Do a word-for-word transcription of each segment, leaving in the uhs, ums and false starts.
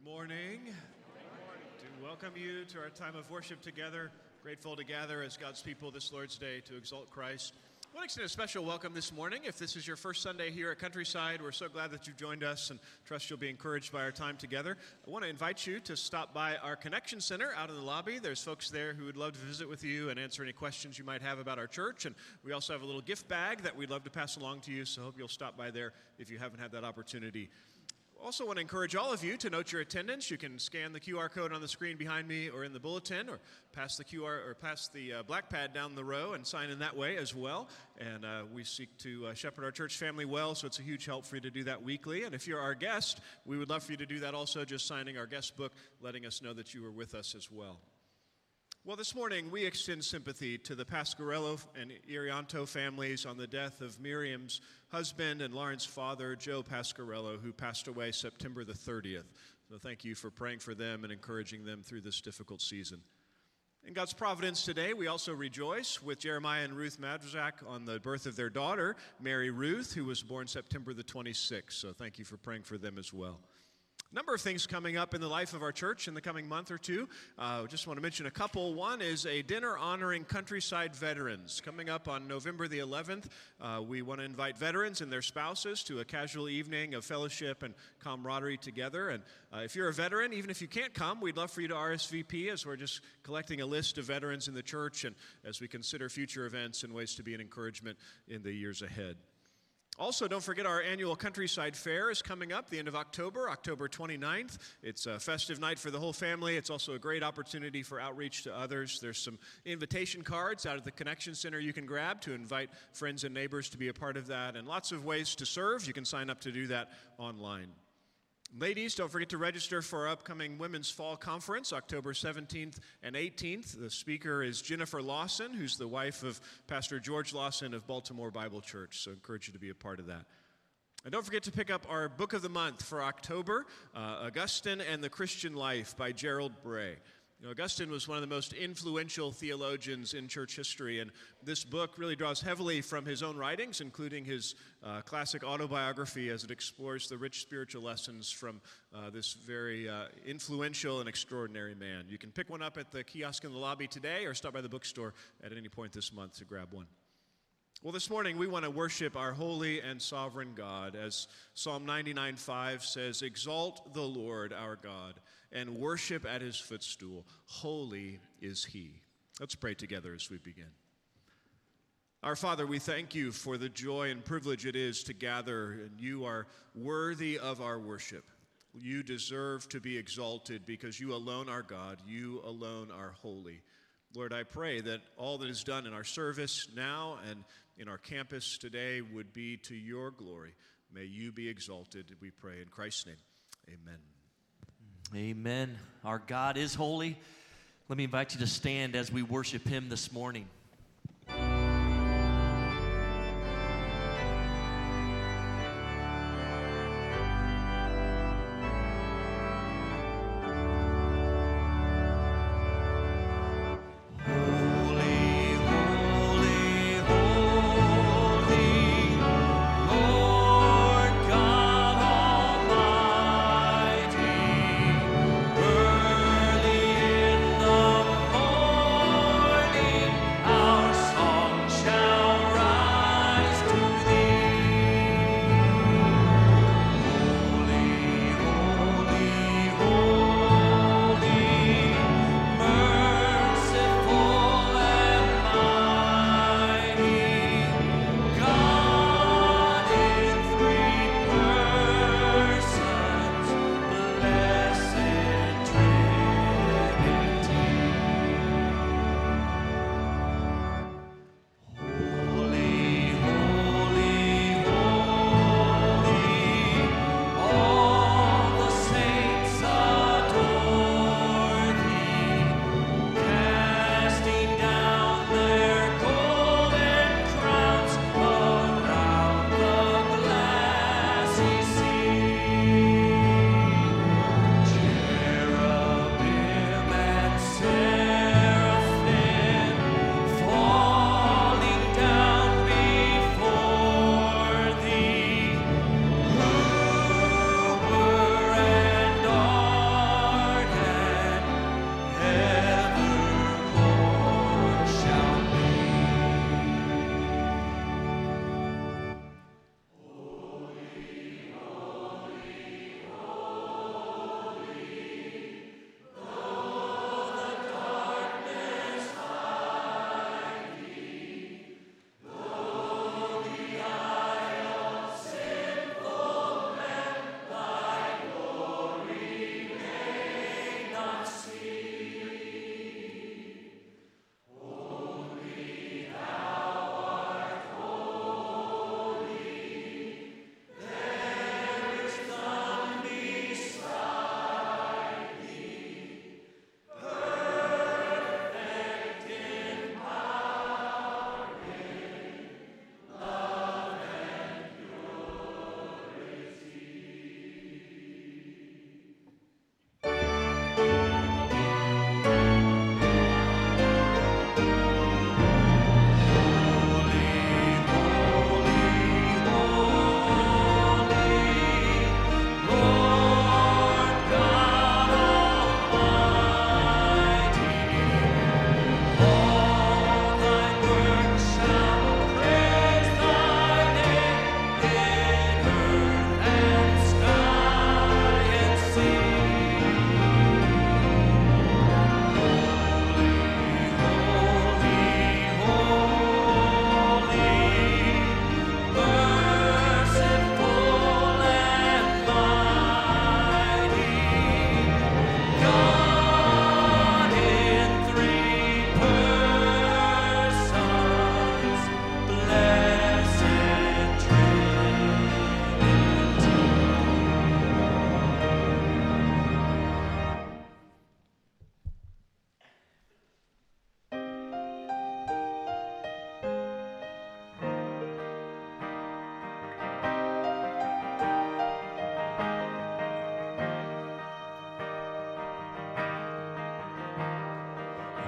morning. To welcome you to our time of worship together. Grateful to gather as God's people this Lord's Day to exalt Christ. I want to extend a special welcome this morning. If this is your first Sunday here at Countryside, we're so glad that you've joined us and trust you'll be encouraged by our time together. I want to invite you to stop by our Connection Center out in the lobby. There's folks there who would love to visit with you and answer any questions you might have about our church. And we also have a little gift bag that we'd love to pass along to you, so I hope you'll stop by there if you haven't had that opportunity. Also want to encourage all of you to note your attendance. You can scan the Q R code on the screen behind me or in the bulletin, or pass the Q R or pass the uh, black pad down the row and sign in that way as well. And uh, we seek to uh, shepherd our church family well, so it's a huge help for you to do that weekly. And if you're our guest, we would love for you to do that also, just signing our guest book, letting us know that you were with us as well. Well, this morning we extend sympathy to the Pasquarello and Irianto families on the death of Miriam's husband and Lauren's father, Joe Pasquarello, who passed away September the thirtieth. So thank you for praying for them and encouraging them through this difficult season. In God's providence today, we also rejoice with Jeremiah and Ruth Madrzak on the birth of their daughter, Mary Ruth, who was born September the twenty-sixth. So thank you for praying for them as well. A number of things coming up in the life of our church in the coming month or two. I uh, just want to mention a couple. One is a dinner honoring Countryside veterans. Coming up on November the eleventh, uh, we want to invite veterans and their spouses to a casual evening of fellowship and camaraderie together. And uh, if you're a veteran, even if you can't come, we'd love for you to R S V P, as we're just collecting a list of veterans in the church and as we consider future events and ways to be an encouragement in the years ahead. Also, don't forget our annual Countryside Fair is coming up the end of October, October twenty-ninth. It's a festive night for the whole family. It's also a great opportunity for outreach to others. There's some invitation cards out at the Connection Center you can grab to invite friends and neighbors to be a part of that, and lots of ways to serve. You can sign up to do that online. Ladies, don't forget to register for our upcoming Women's Fall Conference, October seventeenth and eighteenth. The speaker is Jennifer Lawson, who's the wife of Pastor George Lawson of Baltimore Bible Church, so I encourage you to be a part of that. And don't forget to pick up our Book of the Month for October, uh, Augustine and the Christian Life by Gerald Bray. You know, Augustine was one of the most influential theologians in church history, and this book really draws heavily from his own writings, including his uh, classic autobiography, as it explores the rich spiritual lessons from uh, this very uh, influential and extraordinary man. You can pick one up at the kiosk in the lobby today, or stop by the bookstore at any point this month to grab one. Well, this morning we want to worship our holy and sovereign God, as Psalm ninety-nine five says, "Exalt the Lord our God, and worship at his footstool. Holy is he." Let's pray together as we begin. Our Father, we thank you for the joy and privilege it is to gather, and you are worthy of our worship. You deserve to be exalted because you alone are God. You alone are holy. Lord, I pray that all that is done in our service now and in our campus today would be to your glory. May you be exalted, we pray in Christ's name. Amen. Amen. Our God is holy. Let me invite you to stand as we worship him this morning. I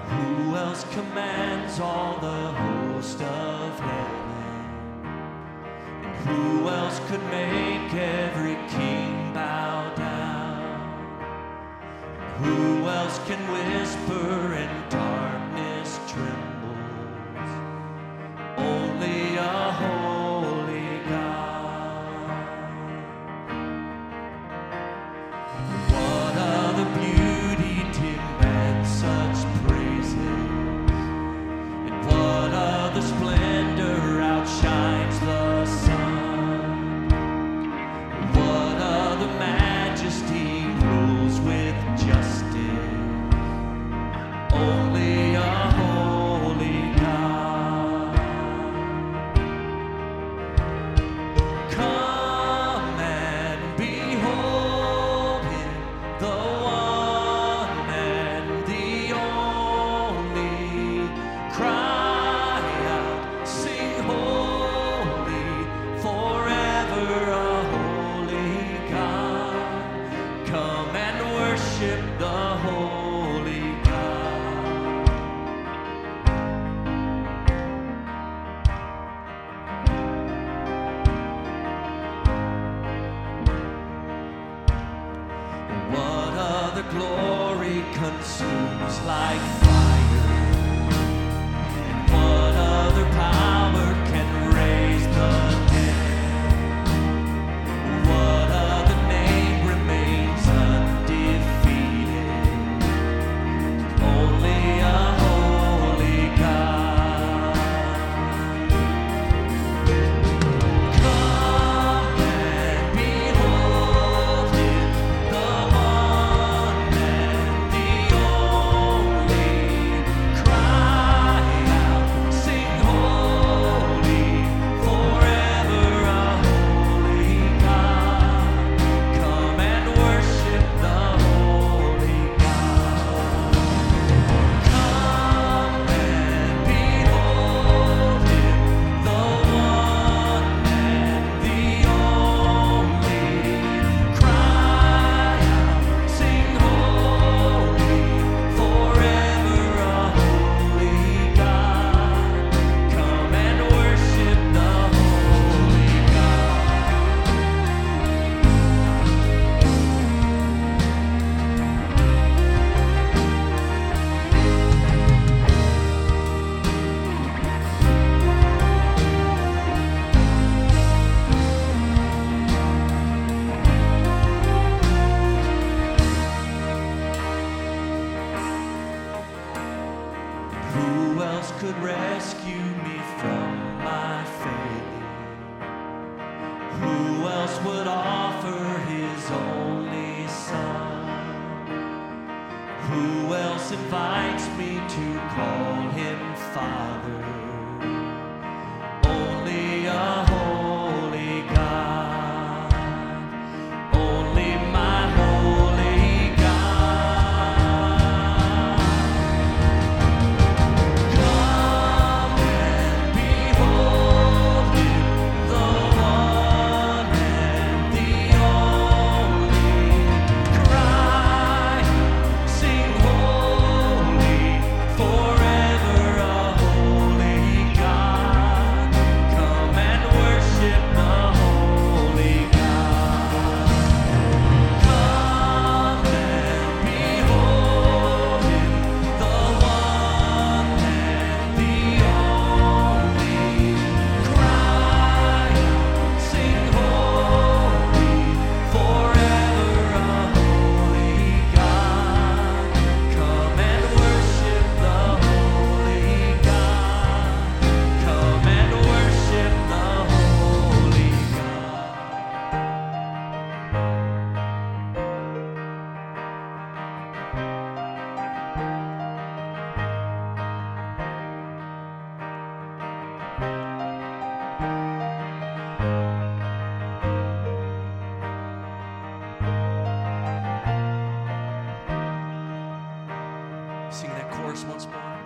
Who else commands all the host of heaven? And who else could make every king bow down? Who else can whisper and darkness trembles? Only a holy God. What other beauty demands such praises? And what other splendor outshines the sun? What other majesty rules with justice? Only a holy God. Come and behold Him, the one and the only. Cry out, sing holy, forever a holy God. Come and worship the holy God. What other glory consumes like fire? And what other power can raise the dead? What other name remains undefeated? Only a holy God. Come and behold Him, the one and the only. Cry out, sing holy, forever a holy God. Come and worship the holy God. Come and behold Him, the one and the only. Cry out, sing holy, forever a holy God. Come and worship the holy God. Who else could rescue me from my failing? Who else would offer His only Son? Who else invites me to call Him Father? Only a holy God. Only my holy God. Come and behold Him, the one and the only. Cry, sing holy, forever a holy God. Come and worship the holy God. Come and behold Him, the one and the only. Cry out, sing holy, forever a holy God. Come and worship the holy God. Come and worship the holy God. Sing that chorus once more.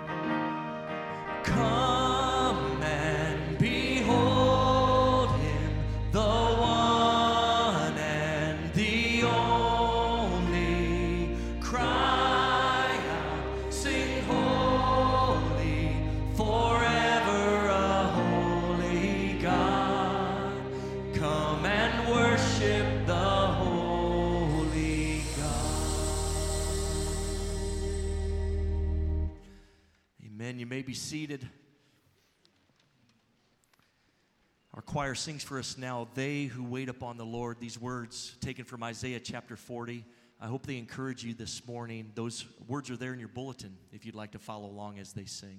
Come and behold Him, the one and the only. Cry out, sing holy. Amen. You may be seated. Our choir sings for us now, "They who wait upon the Lord." These words taken from Isaiah chapter forty. I hope they encourage you this morning. Those words are there in your bulletin if you'd like to follow along as they sing.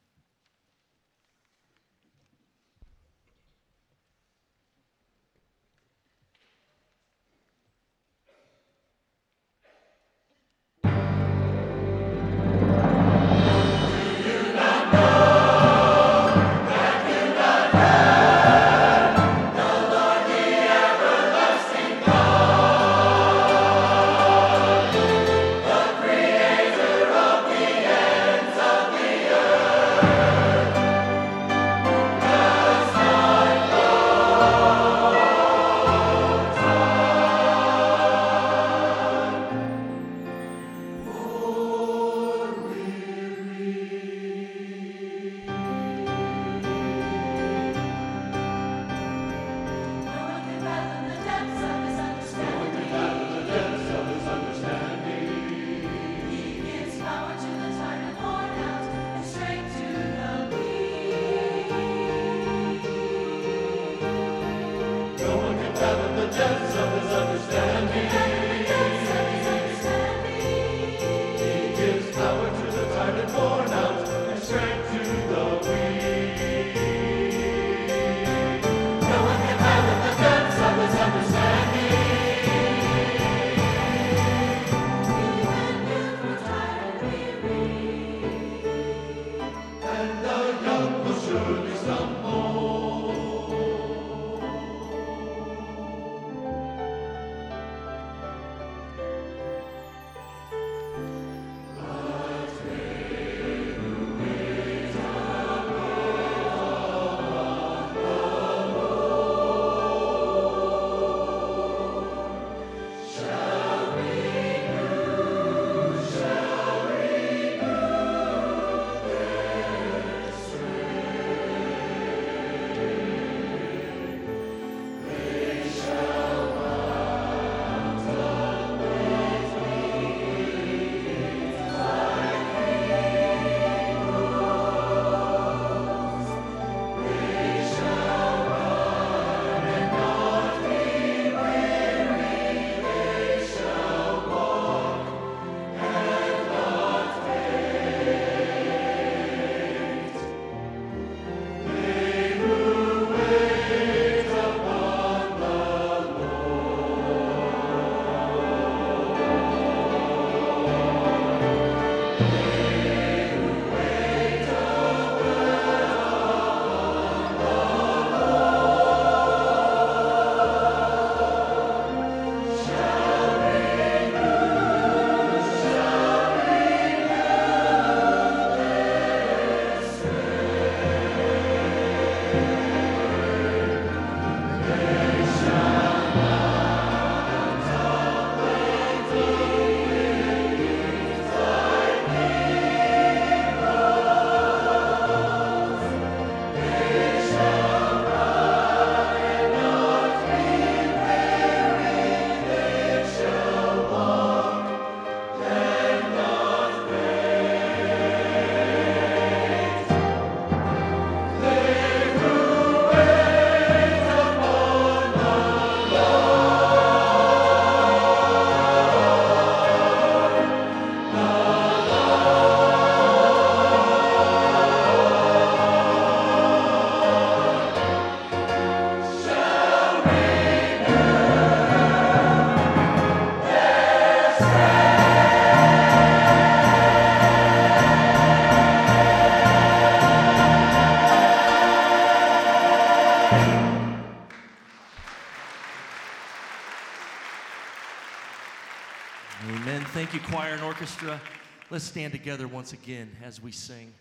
Amen. Thank you, choir and orchestra. Let's stand together once again as we sing.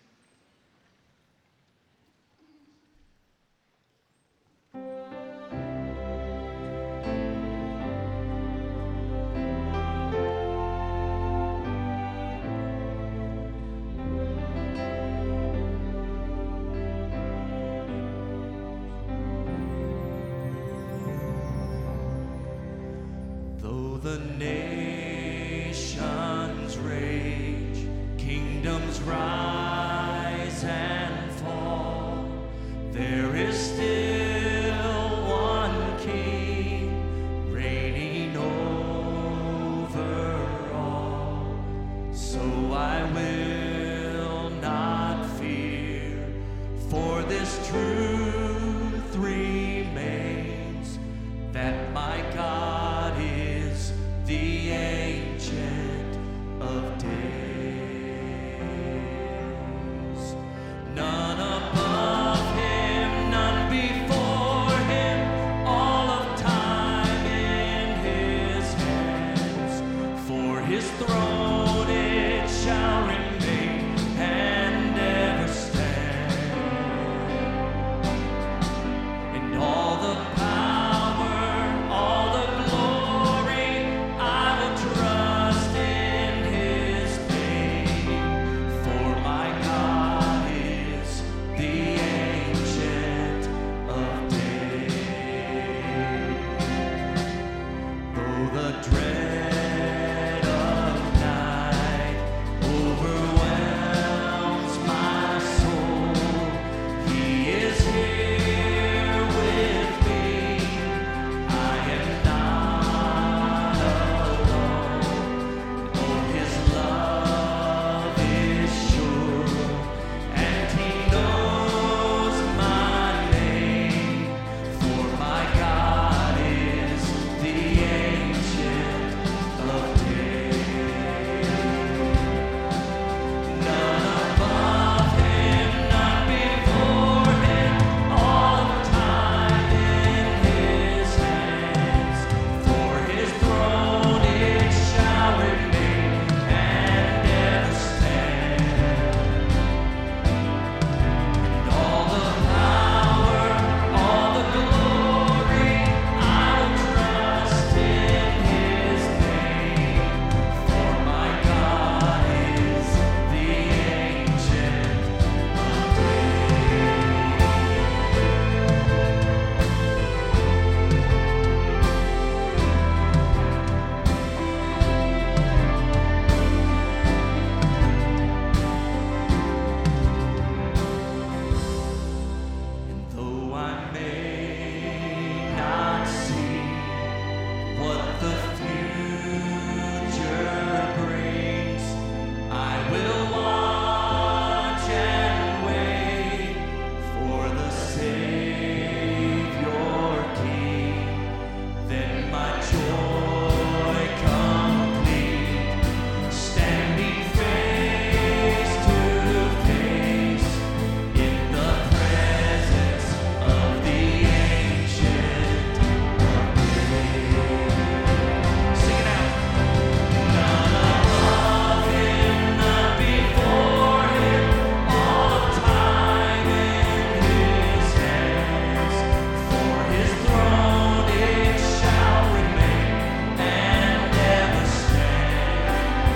Though the nations rage, kingdoms rise. his throne it shall remain and ever stand. And all the power, all the glory, I will trust in his name. For my God is the Ancient of Days. Though the dread of night overwhelms my soul, he is here with me. I am not alone. Oh, his love is sure, and he knows my name. For my God is the Ancient of Days. None above him, none before him, all time in his hands. For his throne it shall remain and ever stand. And all the power, all the glory, I will trust in his name. For my God is the Ancient of And though I may not see what the future brings, I will watch and wait for the Savior King. Then my joy complete, standing face to face in the presence of the Ancient of Days. Sing it out. None above him, none before him, all time in his hands. For his throne it shall remain and ever stand.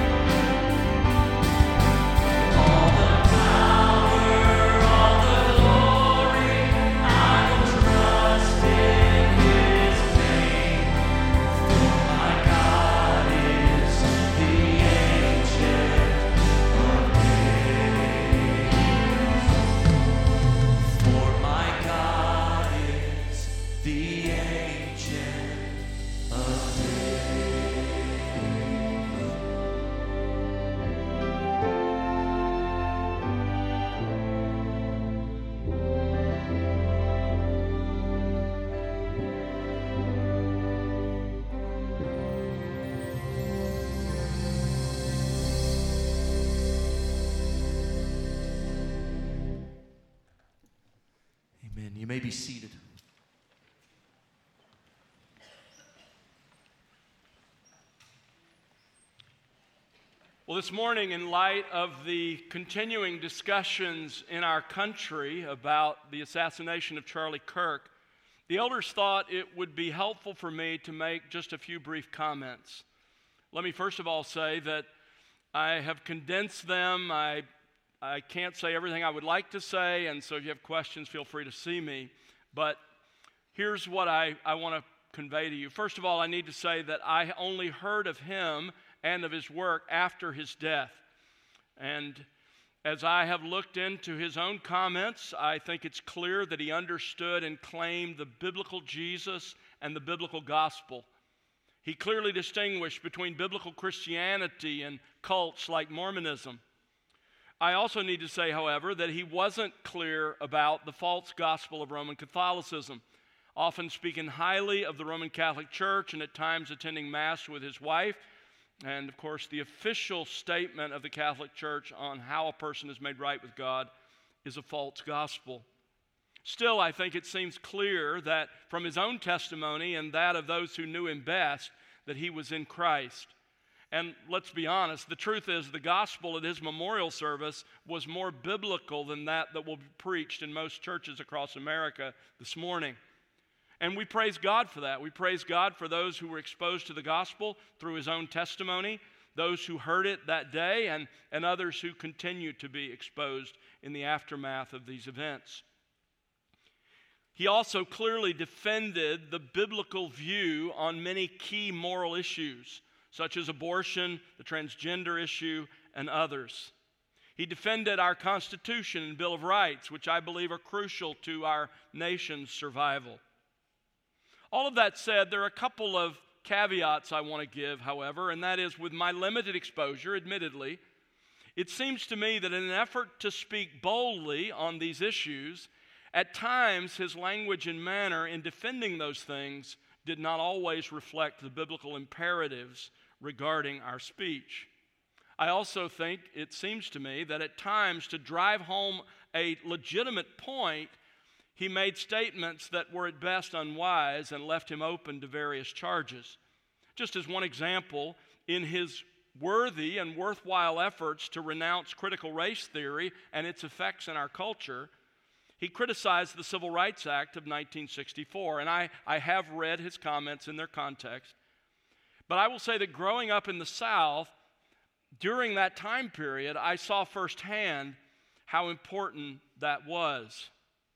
All the power, all the glory, I will trust in his name. For my God is the Ancient of Days. For my God is the Ancient of Amen. You may be seated. Well, this morning, in light of the continuing discussions in our country about the assassination of Charlie Kirk, the elders thought it would be helpful for me to make just a few brief comments. Let me first of all say that I have condensed them. I, I can't say everything I would like to say, and so if you have questions, feel free to see me. But here's what I, I want to convey to you. First of all, I need to say that I only heard of him and of his work after his death. And as I have looked into his own comments, I think it's clear that he understood and claimed the biblical Jesus and the biblical gospel. He clearly distinguished between biblical Christianity and cults like Mormonism. I also need to say, however, that he wasn't clear about the false gospel of Roman Catholicism, often speaking highly of the Roman Catholic Church and at times attending Mass with his wife. And, of course, the official statement of the Catholic Church on how a person is made right with God is a false gospel. Still, I think it seems clear that from his own testimony and that of those who knew him best, that he was in Christ. And let's be honest, the truth is the gospel at his memorial service was more biblical than that that will be preached in most churches across America this morning. And we praise God for that. We praise God for those who were exposed to the gospel through his own testimony, those who heard it that day, and, and others who continue to be exposed in the aftermath of these events. He also clearly defended the biblical view on many key moral issues, such as abortion, the transgender issue, and others. He defended our Constitution and Bill of Rights, which I believe are crucial to our nation's survival. All of that said, there are a couple of caveats I want to give, however, and that is, with my limited exposure, admittedly, it seems to me that in an effort to speak boldly on these issues, at times his language and manner in defending those things did not always reflect the biblical imperatives regarding our speech. I also think, it seems to me, that at times to drive home a legitimate point, he made statements that were at best unwise and left him open to various charges. Just as one example, in his worthy and worthwhile efforts to renounce critical race theory and its effects in our culture, he criticized the Civil Rights Act of nineteen sixty-four, and I, I have read his comments in their context. But I will say that growing up in the South, during that time period, I saw firsthand how important that was.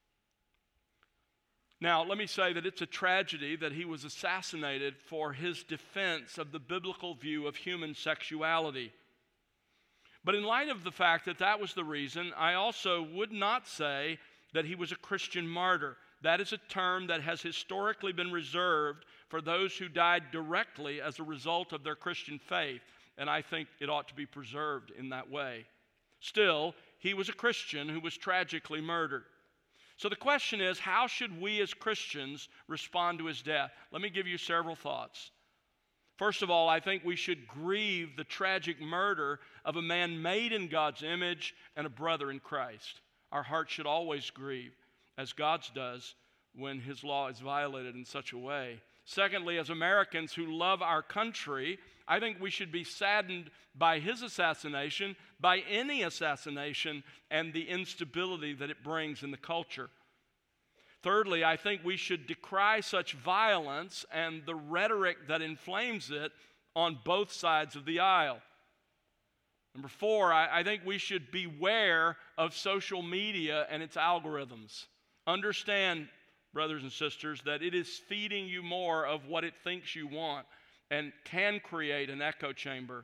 Now, let me say that it's a tragedy that he was assassinated for his defense of the biblical view of human sexuality. But in light of the fact that that was the reason, I also would not say that he was a Christian martyr. That is a term that has historically been reserved for those who died directly as a result of their Christian faith, and I think it ought to be preserved in that way. Still, he was a Christian who was tragically murdered. So the question is, how should we as Christians respond to his death? Let me give you several thoughts. First of all, I think we should grieve the tragic murder of a man made in God's image and a brother in Christ. Our hearts should always grieve, as God's does, when his law is violated in such a way. Secondly, as Americans who love our country, I think we should be saddened by his assassination, by any assassination, and the instability that it brings in the culture. Thirdly, I think we should decry such violence and the rhetoric that inflames it on both sides of the aisle. Number four, I, I think we should beware of social media and its algorithms. Understand, brothers and sisters, that it is feeding you more of what it thinks you want and can create an echo chamber.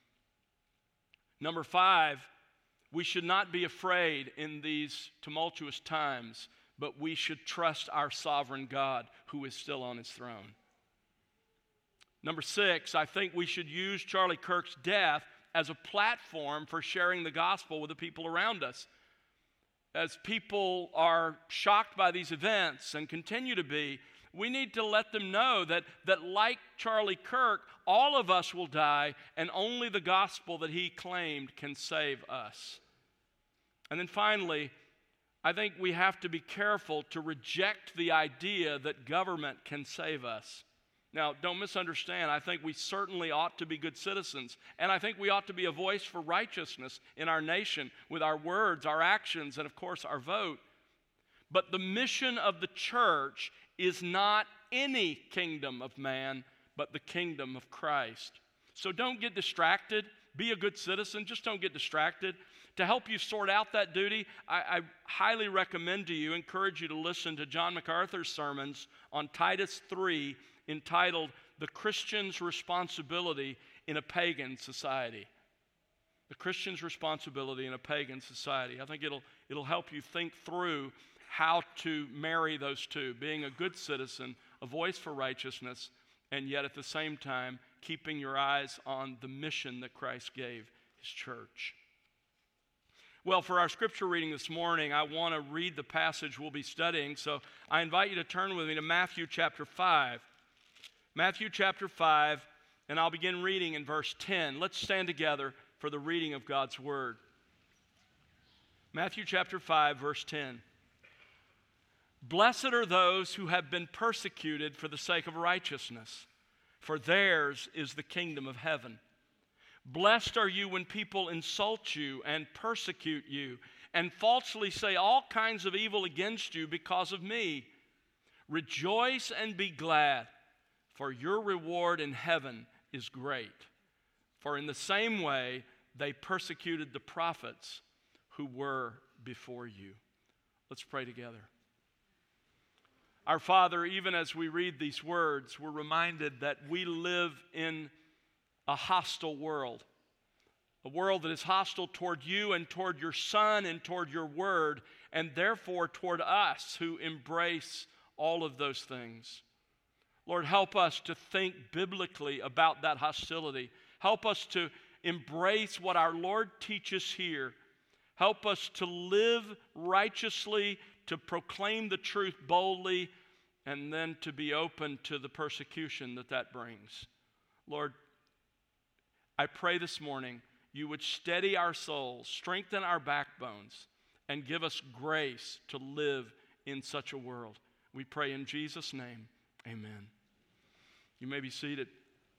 Number five, we should not be afraid in these tumultuous times, but we should trust our sovereign God who is still on his throne. Number six, I think we should use Charlie Kirk's death as a platform for sharing the gospel with the people around us. As people are shocked by these events and continue to be, we need to let them know that, that like Charlie Kirk, all of us will die, and only the gospel that he claimed can save us. And then finally, I think we have to be careful to reject the idea that government can save us. Now, don't misunderstand. I think we certainly ought to be good citizens, and I think we ought to be a voice for righteousness in our nation with our words, our actions, and of course our vote. But the mission of the church is not any kingdom of man, but the kingdom of Christ. So don't get distracted. Be a good citizen. Just don't get distracted. To help you sort out that duty, I, I highly recommend to you, encourage you to listen to John MacArthur's sermons on Titus three, entitled The Christian's Responsibility in a Pagan Society. The Christian's Responsibility in a Pagan Society. I think it'll, it'll help you think through how to marry those two, being a good citizen, a voice for righteousness, and yet at the same time keeping your eyes on the mission that Christ gave his church. Well, for our scripture reading this morning, I want to read the passage we'll be studying, so I invite you to turn with me to Matthew chapter five. Matthew chapter five, and I'll begin reading in verse ten. Let's stand together for the reading of God's word. Matthew chapter five, verse ten. Blessed are those who have been persecuted for the sake of righteousness, for theirs is the kingdom of heaven. Blessed are you when people insult you and persecute you and falsely say all kinds of evil against you because of me. Rejoice and be glad, for your reward in heaven is great. For in the same way they persecuted the prophets who were before you." Let's pray together. Our Father, even as we read these words, we're reminded that we live in a hostile world. A world that is hostile toward you and toward your Son and toward your Word, and therefore toward us who embrace all of those things. Lord, help us to think biblically about that hostility. Help us to embrace what our Lord teaches here. Help us to live righteously, to proclaim the truth boldly, and then to be open to the persecution that that brings. Lord, I pray this morning you would steady our souls, strengthen our backbones, and give us grace to live in such a world. We pray in Jesus' name, amen. You may be seated.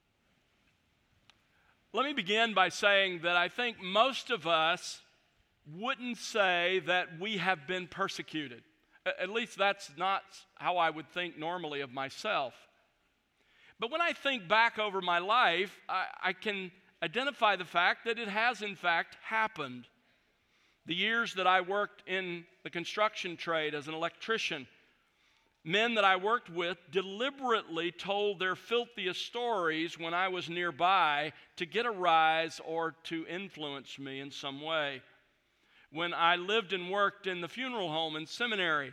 Let me begin by saying that I think most of us wouldn't say that we have been persecuted. At least that's not how I would think normally of myself. But when I think back over my life, I, I can identify the fact that it has in fact happened. The years that I worked in the construction trade as an electrician, men that I worked with deliberately told their filthiest stories when I was nearby to get a rise or to influence me in some way. When I lived and worked in the funeral home and seminary,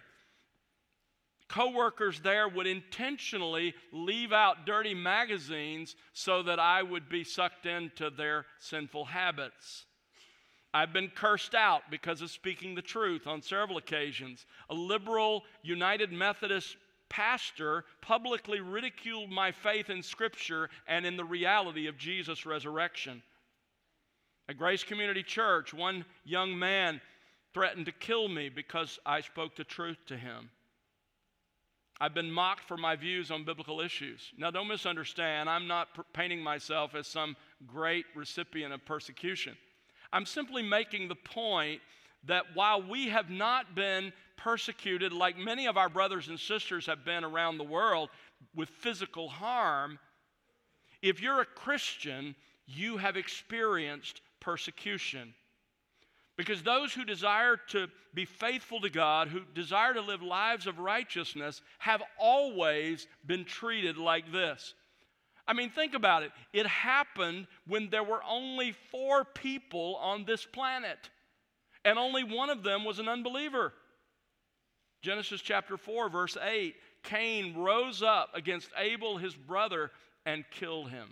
co-workers there would intentionally leave out dirty magazines so that I would be sucked into their sinful habits. I've been cursed out because of speaking the truth on several occasions. A liberal United Methodist pastor publicly ridiculed my faith in Scripture and in the reality of Jesus' resurrection. At Grace Community Church, one young man threatened to kill me because I spoke the truth to him. I've been mocked for my views on biblical issues. Now, don't misunderstand. I'm not painting myself as some great recipient of persecution. I'm simply making the point that while we have not been persecuted like many of our brothers and sisters have been around the world with physical harm, if you're a Christian, you have experienced persecution. Because those who desire to be faithful to God, who desire to live lives of righteousness, have always been treated like this. I mean, think about it. It happened when there were only four people on this planet, and only one of them was an unbeliever. Genesis chapter four, verse eight, Cain rose up against Abel, his brother, and killed him.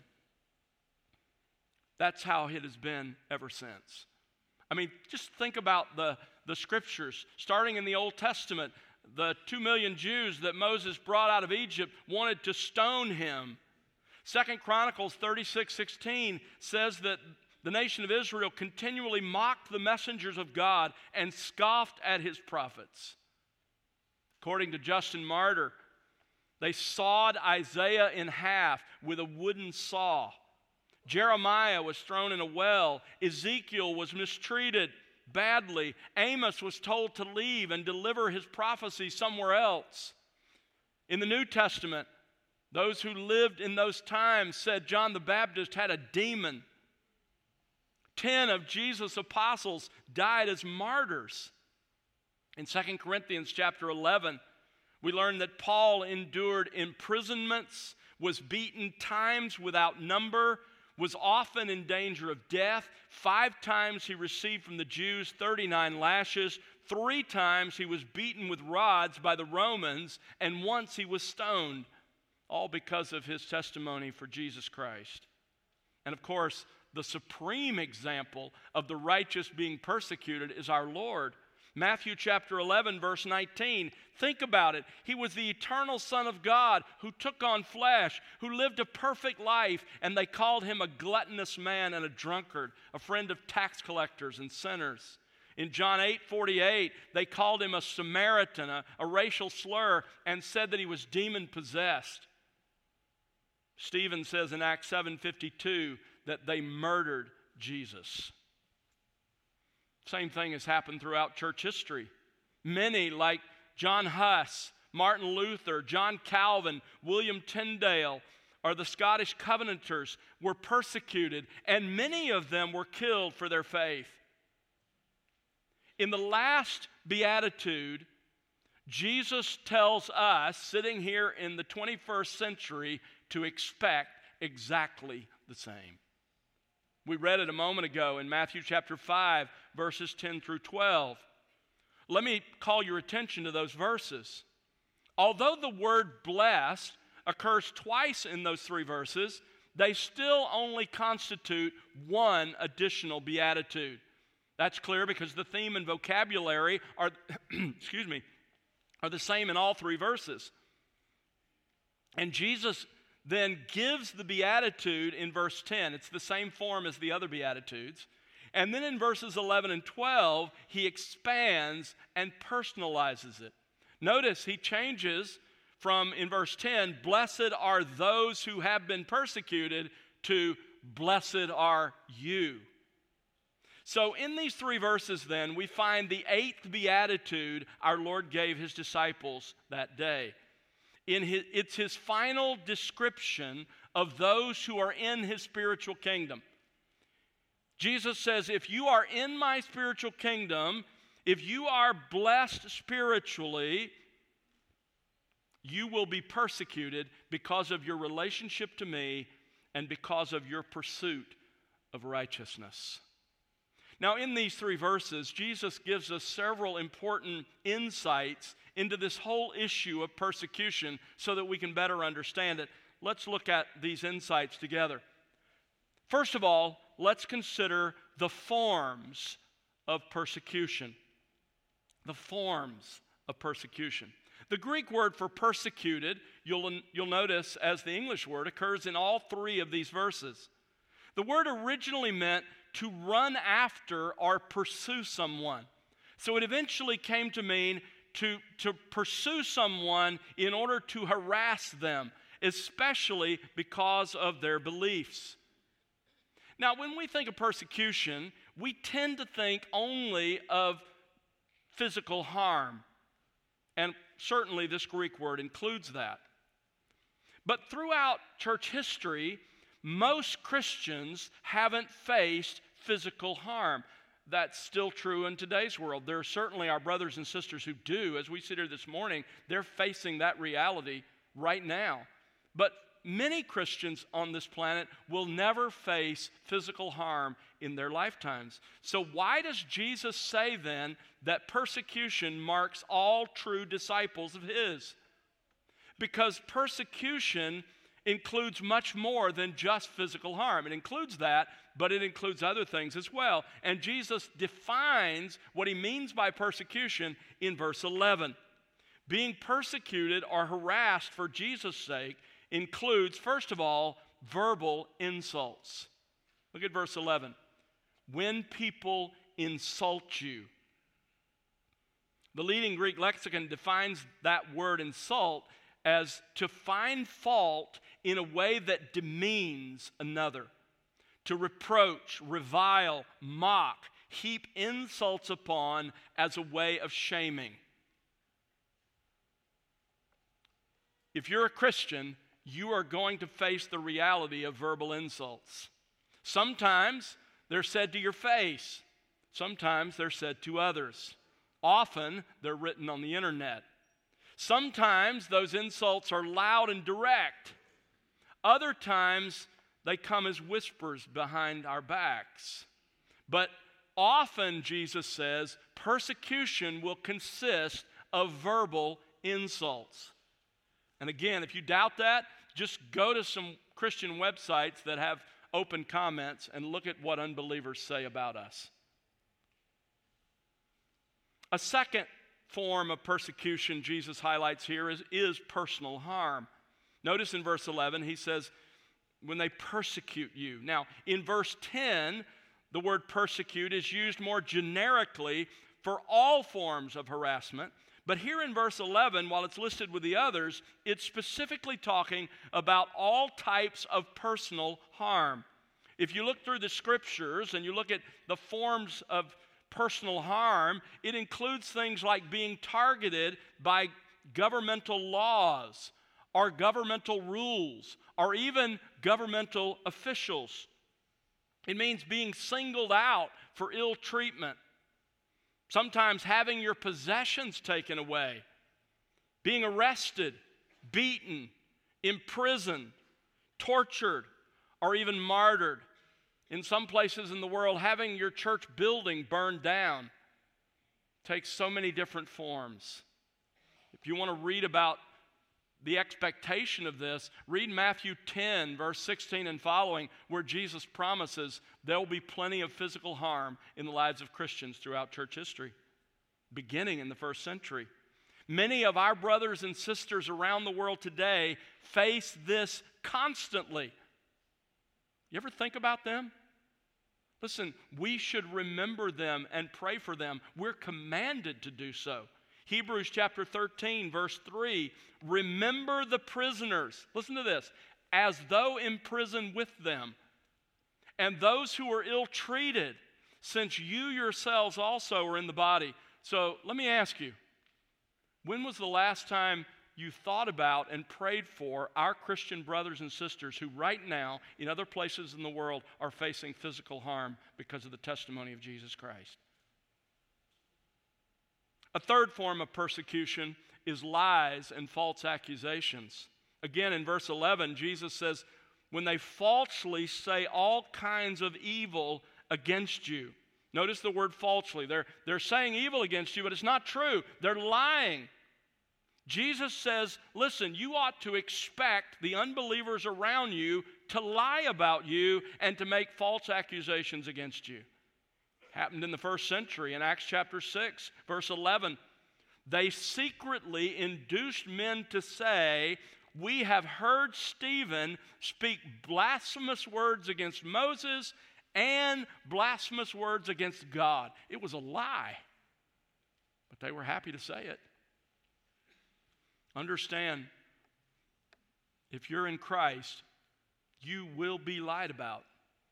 That's how it has been ever since. I mean, just think about the, the scriptures. Starting in the Old Testament, the two million Jews that Moses brought out of Egypt wanted to stone him. Second Chronicles thirty-six sixteen says that the nation of Israel continually mocked the messengers of God and scoffed at his prophets. According to Justin Martyr, they sawed Isaiah in half with a wooden saw. Jeremiah was thrown in a well. Ezekiel was mistreated badly. Amos was told to leave and deliver his prophecy somewhere else. In the New Testament, those who lived in those times said John the Baptist had a demon. Ten of Jesus' apostles died as martyrs. In Second Corinthians chapter eleven, we learn that Paul endured imprisonments, was beaten times without number, was often in danger of death. Five times he received from the Jews thirty-nine lashes. Three times he was beaten with rods by the Romans, and once he was stoned, all because of his testimony for Jesus Christ. And of course, the supreme example of the righteous being persecuted is our Lord. Matthew chapter eleven, verse nineteen. Think about it. He was the eternal Son of God who took on flesh, who lived a perfect life, and they called him a gluttonous man and a drunkard, a friend of tax collectors and sinners. In John eight forty-eight, they called him a Samaritan, a, a racial slur, and said that he was demon-possessed. Stephen says in Acts seven fifty-two that they murdered Jesus. Same thing has happened throughout church history. Many, like John Huss, Martin Luther, John Calvin, William Tyndale, or the Scottish Covenanters, were persecuted, and many of them were killed for their faith. In the last beatitude, Jesus tells us, sitting here in the twenty-first century, to expect exactly the same. We read it a moment ago in Matthew chapter five, verses ten through twelve. Let me call your attention to those verses. Although the word blessed occurs twice in those three verses, they still only constitute one additional beatitude. That's clear because the theme and vocabulary are, excuse me, are the same in all three verses. And Jesus then gives the beatitude in verse ten. It's the same form as the other beatitudes. And then in verses eleven and twelve, he expands and personalizes it. Notice he changes from, in verse ten, blessed are those who have been persecuted, to blessed are you. So in these three verses then, we find the eighth beatitude our Lord gave his disciples that day. In his, it's his final description of those who are in his spiritual kingdom. Jesus says, if you are in my spiritual kingdom, if you are blessed spiritually, you will be persecuted because of your relationship to me and because of your pursuit of righteousness. Now, in these three verses, Jesus gives us several important insights into this whole issue of persecution so that we can better understand it. Let's look at these insights together. First of all, let's consider the forms of persecution. The forms of persecution. The Greek word for persecuted, you'll, you'll notice as the English word, occurs in all three of these verses. The word originally meant to run after or pursue someone. So it eventually came to mean to, to pursue someone in order to harass them, especially because of their beliefs. Now, when we think of persecution, we tend to think only of physical harm. And certainly this Greek word includes that. But throughout church history, most Christians haven't faced physical harm. That's still true in today's world. There are certainly our brothers and sisters who do. As we sit here this morning, they're facing that reality right now. But many Christians on this planet will never face physical harm in their lifetimes. So why does Jesus say then that persecution marks all true disciples of his? Because persecution includes much more than just physical harm. It includes that, but it includes other things as well. And Jesus defines what he means by persecution in verse eleven. Being persecuted or harassed for Jesus' sake includes, first of all, verbal insults. Look at verse eleven. When people insult you. The leading Greek lexicon defines that word insult as to find fault in a way that demeans another, to reproach, revile, mock, heap insults upon as a way of shaming. If you're a Christian, you are going to face the reality of verbal insults. Sometimes they're said to your face. Sometimes they're said to others. Often they're written on the internet. Sometimes those insults are loud and direct. Other times they come as whispers behind our backs. But often, Jesus says, persecution will consist of verbal insults. And again, if you doubt that, just go to some Christian websites that have open comments and look at what unbelievers say about us. A second form of persecution Jesus highlights here is, is personal harm. Notice in verse eleven, he says, when they persecute you. Now, in verse ten, the word persecute is used more generically for all forms of harassment. But here in verse eleven, while it's listed with the others, it's specifically talking about all types of personal harm. If you look through the scriptures and you look at the forms of personal harm, it includes things like being targeted by governmental laws or governmental rules or even governmental officials. It means being singled out for ill treatment, sometimes having your possessions taken away, being arrested, beaten, imprisoned, tortured, or even martyred. In some places in the world, having your church building burned down takes so many different forms. If you want to read about the expectation of this, read Matthew ten, verse sixteen and following, where Jesus promises there will be plenty of physical harm in the lives of Christians throughout church history, beginning in the first century. Many of our brothers and sisters around the world today face this constantly. You ever think about them? Listen, we should remember them and pray for them. We're commanded to do so. Hebrews chapter thirteen, verse three, remember the prisoners, listen to this, as though in prison with them, and those who are ill-treated, since you yourselves also are in the body. So let me ask you, when was the last time you thought about and prayed for our Christian brothers and sisters who right now in other places in the world are facing physical harm because of the testimony of Jesus Christ? A third form of persecution is lies and false accusations. Again, in verse eleven, Jesus says, when they falsely say all kinds of evil against you. Notice the word falsely. They're, they're saying evil against you, but it's not true. They're lying. Jesus says, listen, you ought to expect the unbelievers around you to lie about you and to make false accusations against you. Happened in the first century in Acts chapter six, verse eleven. They secretly induced men to say, we have heard Stephen speak blasphemous words against Moses and blasphemous words against God. It was a lie, but they were happy to say it. Understand, if you're in Christ, you will be lied about.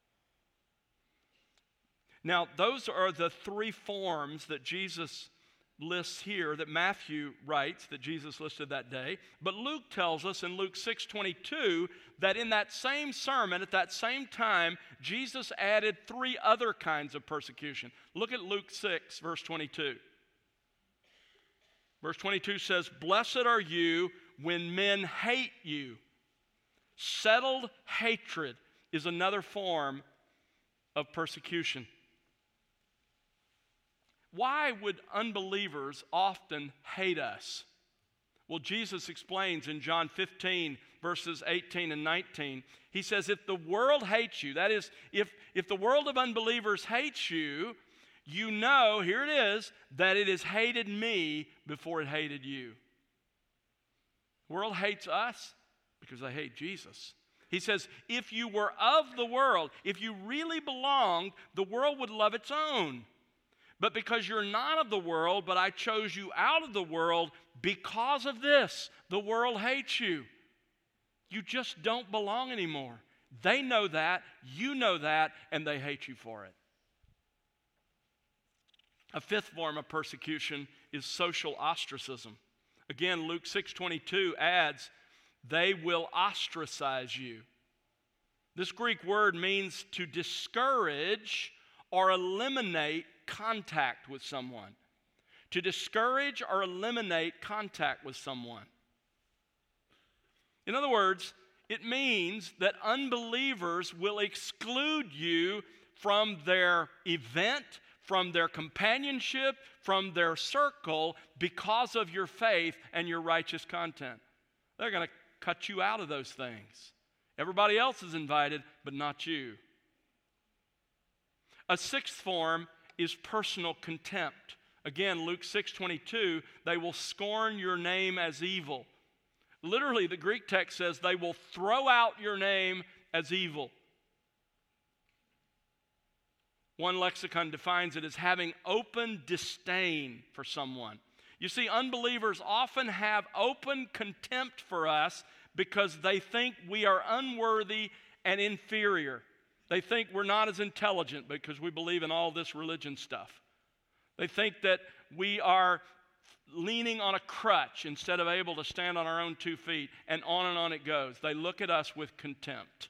Now, those are the three forms that Jesus lists here, that Matthew writes, that Jesus listed that day. But Luke tells us in Luke six twenty-two that in that same sermon, at that same time, Jesus added three other kinds of persecution. Look at Luke six, verse twenty-two. Verse twenty-two says, blessed are you when men hate you. Settled hatred is another form of persecution. Why would unbelievers often hate us? Well, Jesus explains in John fifteen, verses eighteen and nineteen. He says, if the world hates you, that is, if, if the world of unbelievers hates you, you know, here it is, that it has hated me before it hated you. The world hates us because they hate Jesus. He says, if you were of the world, if you really belonged, the world would love its own. But because you're not of the world, but I chose you out of the world, because of this, the world hates you. You just don't belong anymore. They know that, you know that, and they hate you for it. A fifth form of persecution is social ostracism. Again, Luke six twenty-two adds, they will ostracize you. This Greek word means to discourage or eliminate contact with someone. To discourage or eliminate contact with someone. In other words, it means that unbelievers will exclude you from their event, from their companionship, from their circle because of your faith and your righteous content. They're going to cut you out of those things. Everybody else is invited, but not you. A sixth form is personal contempt. Again, Luke six twenty-two, they will scorn your name as evil. Literally, the Greek text says they will throw out your name as evil. One lexicon defines it as having open disdain for someone. You see, unbelievers often have open contempt for us because they think we are unworthy and inferior. They think we're not as intelligent because we believe in all this religion stuff. They think that we are leaning on a crutch instead of able to stand on our own two feet, and on and on it goes. They look at us with contempt.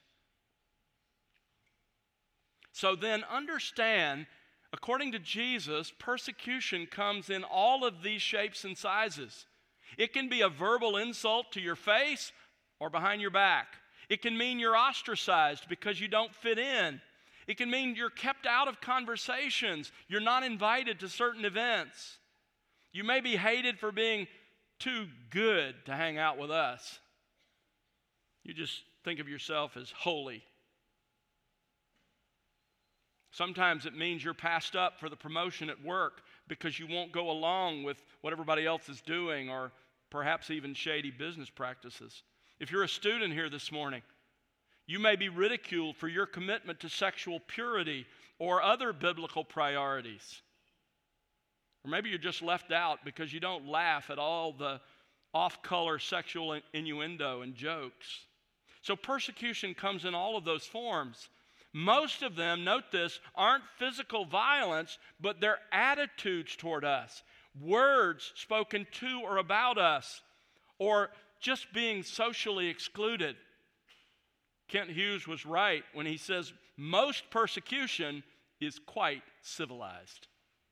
So then understand, according to Jesus, persecution comes in all of these shapes and sizes. It can be a verbal insult to your face or behind your back. It can mean you're ostracized because you don't fit in. It can mean you're kept out of conversations. You're not invited to certain events. You may be hated for being too good to hang out with us. You just think of yourself as holy. Sometimes it means you're passed up for the promotion at work because you won't go along with what everybody else is doing, or perhaps even shady business practices. If you're a student here this morning, you may be ridiculed for your commitment to sexual purity or other biblical priorities. Or maybe you're just left out because you don't laugh at all the off-color sexual innuendo and jokes. So persecution comes in all of those forms. Most of them, note this, aren't physical violence, but they're attitudes toward us, words spoken to or about us, or just being socially excluded. Kent Hughes was right when he says most persecution is quite civilized.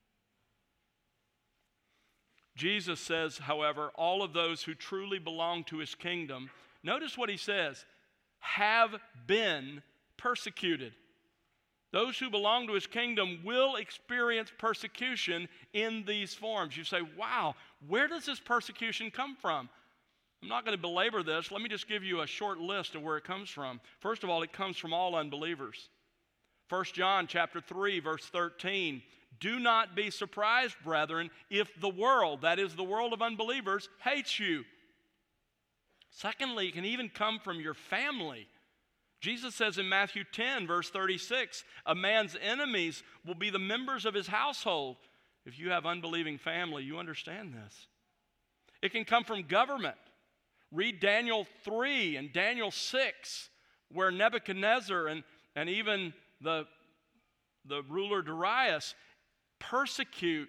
Jesus says, however, all of those who truly belong to his kingdom, notice what he says, have been persecuted. Those who belong to his kingdom will experience persecution in these forms. You say, wow, where does this persecution come from? I'm not going to belabor this. Let me just give you a short list of where it comes from. First of all, it comes from all unbelievers. First John chapter three, verse thirteen, do not be surprised, brethren, if the world, that is the world of unbelievers, hates you. Secondly, it can even come from your family. Jesus says in Matthew ten, verse thirty-six, a man's enemies will be the members of his household. If you have unbelieving family, you understand this. It can come from government. Read Daniel three and Daniel six, where Nebuchadnezzar and, and even the, the ruler Darius persecute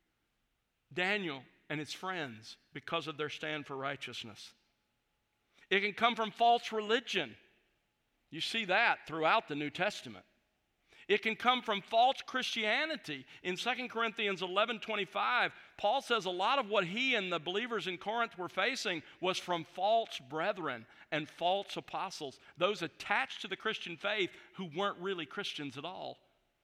Daniel and his friends because of their stand for righteousness. It can come from false religion. You see that throughout the New Testament. It can come from false Christianity. In Second Corinthians eleven twenty-five, Paul says a lot of what he and the believers in Corinth were facing was from false brethren and false apostles, those attached to the Christian faith who weren't really Christians at all.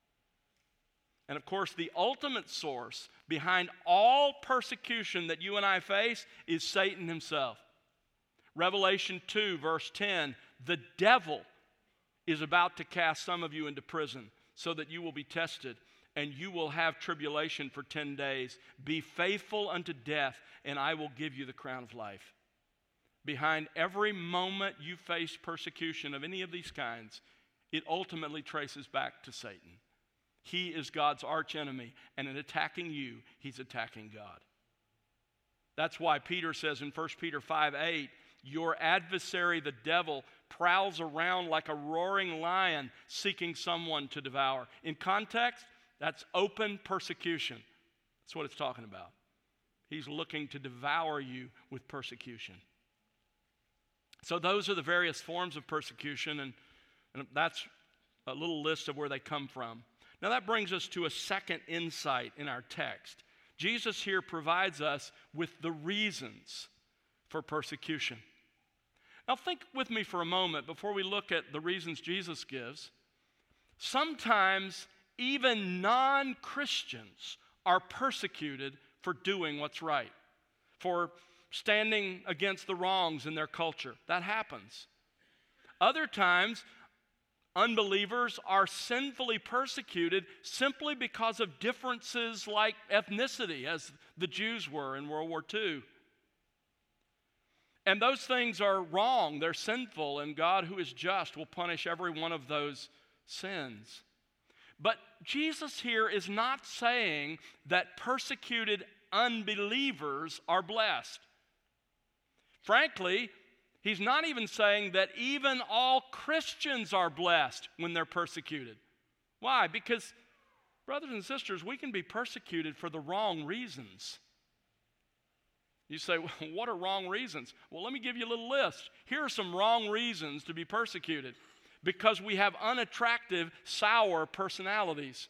And of course, the ultimate source behind all persecution that you and I face is Satan himself. Revelation two, verse ten, the devil is about to cast some of you into prison so that you will be tested, and you will have tribulation for ten days. Be faithful unto death, and I will give you the crown of life. Behind every moment you face persecution of any of these kinds, it ultimately traces back to Satan. He is God's archenemy, and in attacking you, he's attacking God. That's why Peter says in First Peter five eight, your adversary, the devil, prowls around like a roaring lion seeking someone to devour. In context, that's open persecution. That's what it's talking about. He's looking to devour you with persecution. So those are the various forms of persecution, and, and that's a little list of where they come from. Now that brings us to a second insight in our text. Jesus here provides us with the reasons for persecution. Now think with me for a moment before we look at the reasons Jesus gives. Sometimes even non-Christians are persecuted for doing what's right, for standing against the wrongs in their culture. That happens. Other times, unbelievers are sinfully persecuted simply because of differences like ethnicity, as the Jews were in World War Two. And those things are wrong, they're sinful, and God, who is just, will punish every one of those sins. But Jesus here is not saying that persecuted unbelievers are blessed. Frankly, He's not even saying that even all Christians are blessed when they're persecuted. Why? Because, brothers and sisters, we can be persecuted for the wrong reasons. You say, well, what are wrong reasons? Well, let me give you a little list. Here are some wrong reasons to be persecuted. Because we have unattractive, sour personalities.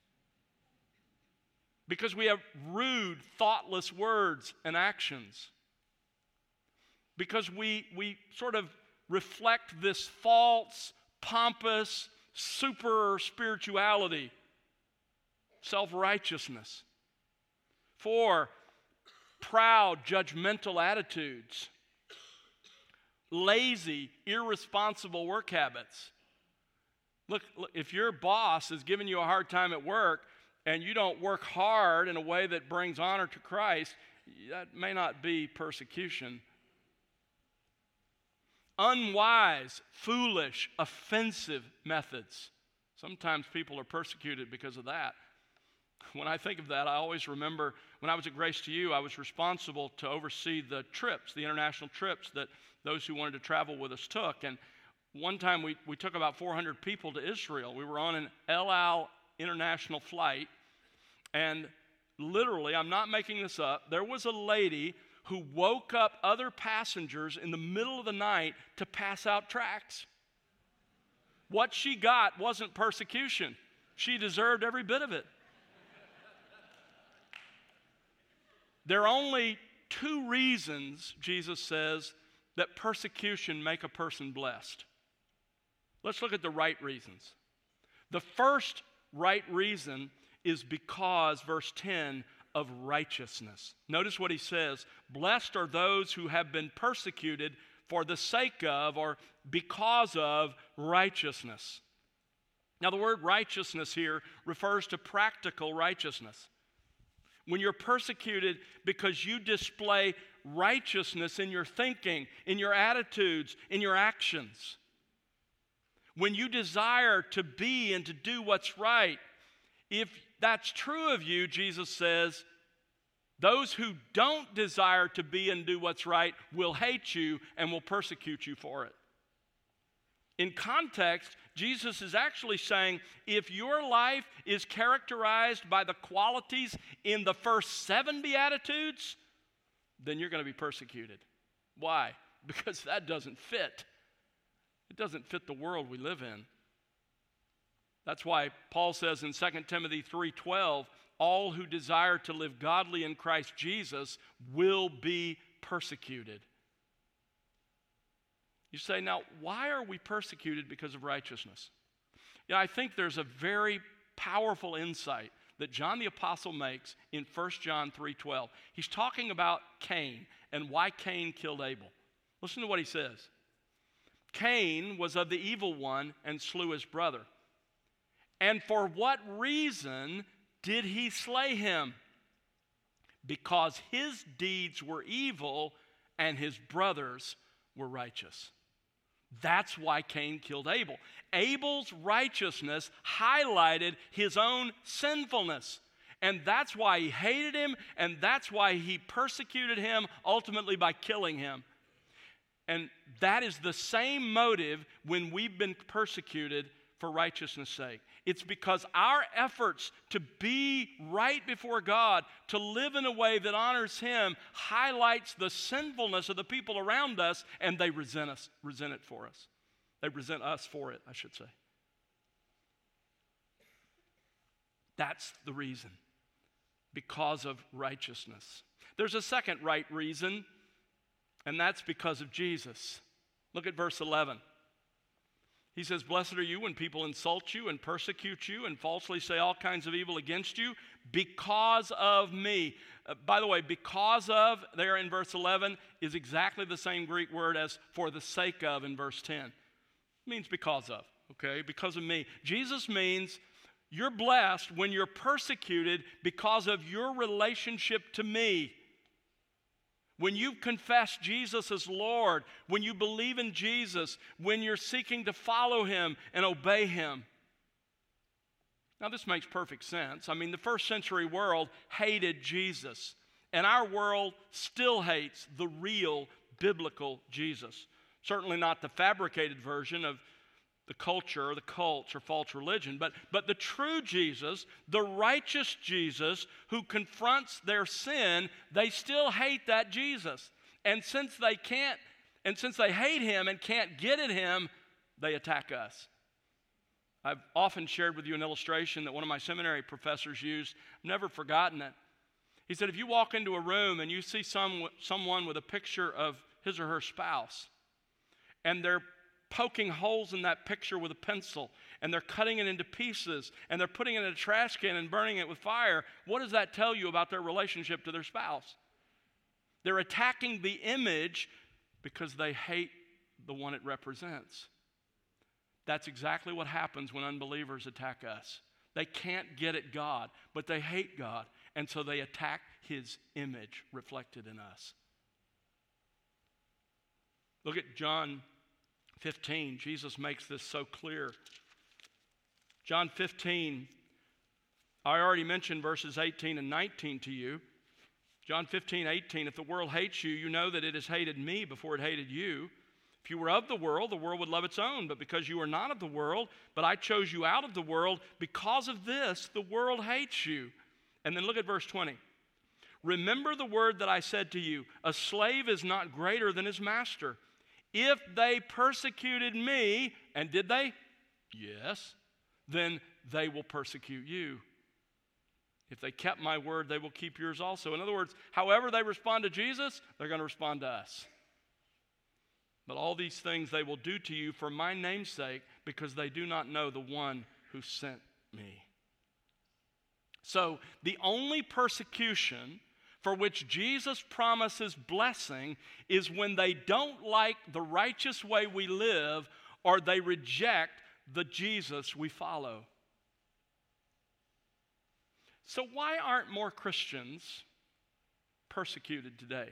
Because we have rude, thoughtless words and actions. Because we, we sort of reflect this false, pompous, super spirituality, self-righteousness. Four, proud, judgmental attitudes. Lazy, irresponsible work habits. Look, look, if your boss is giving you a hard time at work and you don't work hard in a way that brings honor to Christ, that may not be persecution. Unwise, foolish, offensive methods. Sometimes people are persecuted because of that. When I think of that, I always remember when I was at Grace to You, I was responsible to oversee the trips, the international trips that those who wanted to travel with us took. And one time we, we took about four hundred people to Israel. We were on an El Al international flight. And literally, I'm not making this up, there was a lady who woke up other passengers in the middle of the night to pass out tracts. What she got wasn't persecution. She deserved every bit of it. There are only two reasons, Jesus says, that persecution make a person blessed. Let's look at the right reasons. The first right reason is because, verse ten, of righteousness. Notice what he says, blessed are those who have been persecuted for the sake of or because of righteousness. Now the word righteousness here refers to practical righteousness. When you're persecuted because you display righteousness in your thinking, in your attitudes, in your actions. When you desire to be and to do what's right, if that's true of you, Jesus says, those who don't desire to be and do what's right will hate you and will persecute you for it. In context, Jesus is actually saying, if your life is characterized by the qualities in the first seven Beatitudes, then you're going to be persecuted. Why? Because that doesn't fit. It doesn't fit the world we live in. That's why Paul says in Second Timothy three twelve, all who desire to live godly in Christ Jesus will be persecuted. You say, now, why are we persecuted because of righteousness? Yeah, I think there's a very powerful insight that John the Apostle makes in First John three twelve. He's talking about Cain and why Cain killed Abel. Listen to what he says. Cain was of the evil one and slew his brother. And for what reason did he slay him? Because his deeds were evil and his brothers were righteous. That's why Cain killed Abel. Abel's righteousness highlighted his own sinfulness. And that's why he hated him, and that's why he persecuted him, ultimately by killing him. And that is the same motive when we've been persecuted for righteousness' sake. It's because our efforts to be right before God, to live in a way that honors Him, highlights the sinfulness of the people around us, and they resent us, resent it for us. They resent us for it, I should say. That's the reason. Because of righteousness. There's a second right reason, and that's because of Jesus. Look at verse eleven. He says, blessed are you when people insult you and persecute you and falsely say all kinds of evil against you because of me. Uh, by the way, because of, there in verse eleven, is exactly the same Greek word as for the sake of in verse ten. It means because of, okay? Because of me. Jesus means you're blessed when you're persecuted because of your relationship to me. When you confess Jesus as Lord, when you believe in Jesus, when you're seeking to follow Him and obey Him. Now, this makes perfect sense. I mean, the first century world hated Jesus, and our world still hates the real biblical Jesus. Certainly not the fabricated version of the culture or the cults or false religion, but, but the true Jesus, the righteous Jesus who confronts their sin, they still hate that Jesus. And since they can't, and since they hate him and can't get at him, they attack us. I've often shared with you an illustration that one of my seminary professors used. I've never forgotten it. He said, if you walk into a room and you see some, someone with a picture of his or her spouse, and they're poking holes in that picture with a pencil, and they're cutting it into pieces, and they're putting it in a trash can and burning it with fire, what does that tell you about their relationship to their spouse? They're attacking the image because they hate the one it represents. That's exactly what happens when unbelievers attack us. They can't get at God, but they hate God, and so they attack his image reflected in us. Look at John fifteen. Jesus makes this so clear. John fifteen, I already mentioned verses eighteen and nineteen to you. John fifteen, eighteen, if the world hates you, you know that it has hated me before it hated you. If you were of the world, the world would love its own. But because you are not of the world, but I chose you out of the world, because of this, the world hates you. And then look at verse twenty. Remember the word that I said to you, a slave is not greater than his master. If they persecuted me, and did they? Yes. Then they will persecute you. If they kept my word, they will keep yours also. In other words, however they respond to Jesus, they're going to respond to us. But all these things they will do to you for my name's sake, because they do not know the one who sent me. So the only persecution for which Jesus promises blessing is when they don't like the righteous way we live, or they reject the Jesus we follow. So why aren't more Christians persecuted today?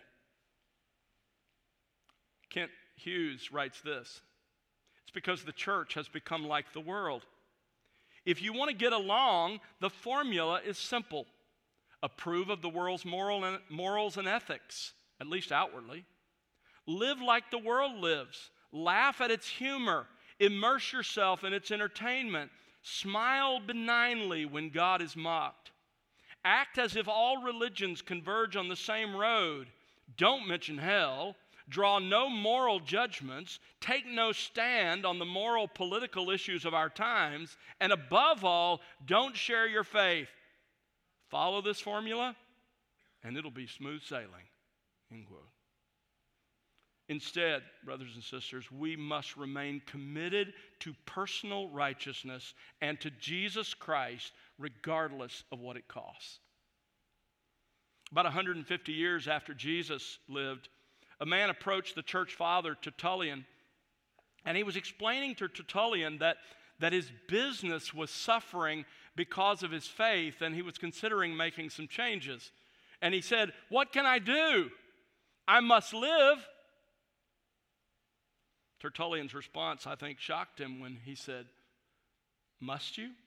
Kent Hughes writes this. It's because the church has become like the world. If you want to get along, the formula is simple. Approve of the world's moral and, morals and ethics, at least outwardly. Live like the world lives. Laugh at its humor. Immerse yourself in its entertainment. Smile benignly when God is mocked. Act as if all religions converge on the same road. Don't mention hell. Draw no moral judgments. Take no stand on the moral political issues of our times. And above all, don't share your faith. Follow this formula, and it'll be smooth sailing. End quote. Instead, brothers and sisters, we must remain committed to personal righteousness and to Jesus Christ, regardless of what it costs. About one hundred fifty years after Jesus lived, a man approached the church father, Tertullian, and he was explaining to Tertullian that, that his business was suffering because of his faith, and he was considering making some changes. And he said, "What can I do? I must live." Tertullian's response, I think, shocked him when he said, "Must you?"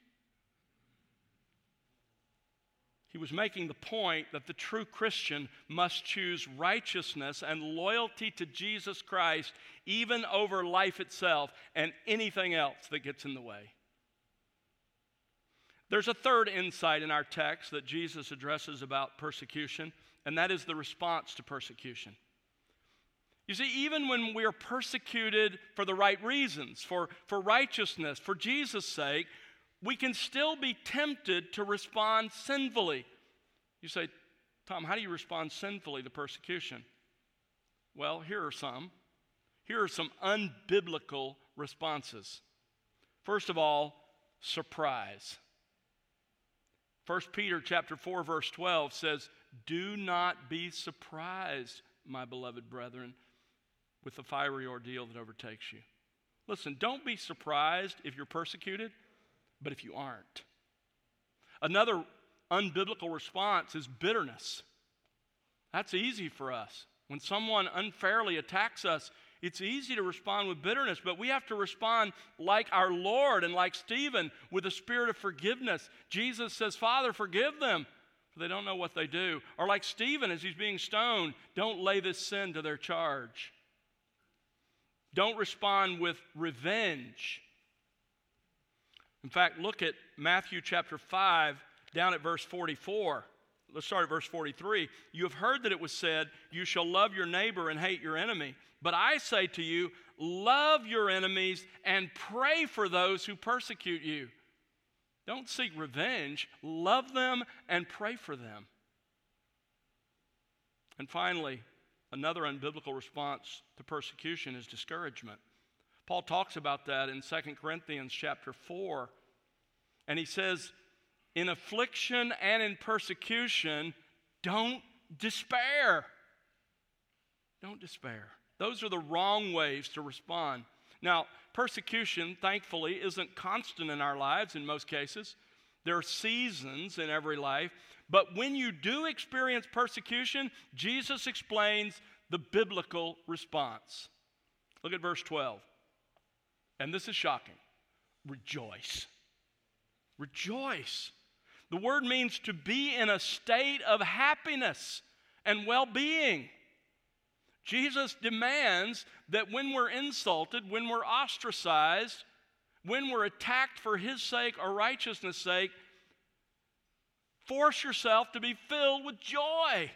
He was making the point that the true Christian must choose righteousness and loyalty to Jesus Christ even over life itself and anything else that gets in the way. There's a third insight in our text that Jesus addresses about persecution, and that is the response to persecution. You see, even when we are persecuted for the right reasons, for, for righteousness, for Jesus' sake, we can still be tempted to respond sinfully. You say, "Tom, how do you respond sinfully to persecution?" Well, here are some. Here are some unbiblical responses. First of all, surprise. First Peter chapter four, verse twelve says, "Do not be surprised, my beloved brethren, with the fiery ordeal that overtakes you." Listen, don't be surprised if you're persecuted, but if you aren't. Another unbiblical response is bitterness. That's easy for us. When someone unfairly attacks us, it's easy to respond with bitterness, but we have to respond like our Lord and like Stephen with a spirit of forgiveness. Jesus says, "Father, forgive them, for they don't know what they do." Or like Stephen as he's being stoned, "Don't lay this sin to their charge." Don't respond with revenge. In fact, look at Matthew chapter five, down at verse forty-four. Let's start at verse forty-three. You have heard that it was said, you shall love your neighbor and hate your enemy. But I say to you, love your enemies and pray for those who persecute you. Don't seek revenge. Love them and pray for them. And finally, another unbiblical response to persecution is discouragement. Paul talks about that in Second Corinthians chapter four. And he says, in affliction and in persecution, don't despair. Don't despair. Those are the wrong ways to respond. Now, persecution, thankfully, isn't constant in our lives in most cases. There are seasons in every life. But when you do experience persecution, Jesus explains the biblical response. Look at verse twelve. And this is shocking. Rejoice. Rejoice. The word means to be in a state of happiness and well-being. Jesus demands that when we're insulted, when we're ostracized, when we're attacked for his sake or righteousness' sake, force yourself to be filled with joy.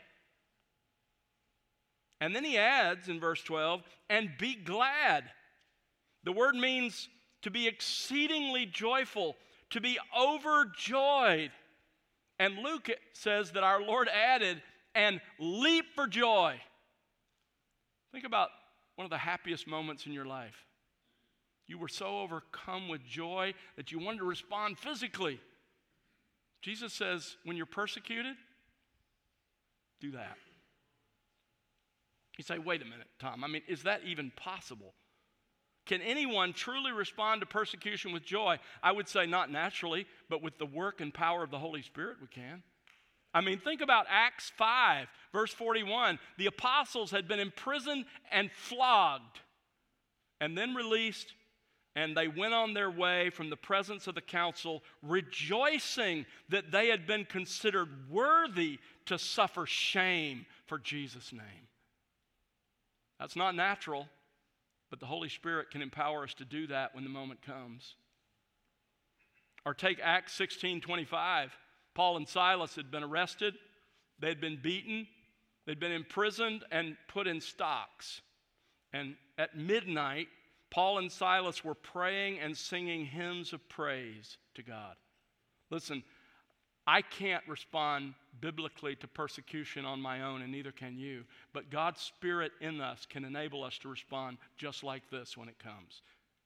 And then he adds in verse twelve, and be glad. The word means to be exceedingly joyful, to be overjoyed. And Luke says that our Lord added, and leap for joy. Think about one of the happiest moments in your life. You were so overcome with joy that you wanted to respond physically. Jesus says, when you're persecuted, do that. You say, wait a minute, Tom. I mean, is that even possible? Can anyone truly respond to persecution with joy? I would say not naturally, but with the work and power of the Holy Spirit, we can. I mean, think about Acts five, verse forty-one. The apostles had been imprisoned and flogged and then released, and they went on their way from the presence of the council, rejoicing that they had been considered worthy to suffer shame for Jesus' name. That's not natural, but the Holy Spirit can empower us to do that when the moment comes. Or take Acts sixteen twenty-five. Paul and Silas had been arrested, they had been beaten, they'd been imprisoned and put in stocks. And at midnight, Paul and Silas were praying and singing hymns of praise to God. Listen, I can't respond biblically to persecution on my own, and neither can you. But God's Spirit in us can enable us to respond just like this when it comes.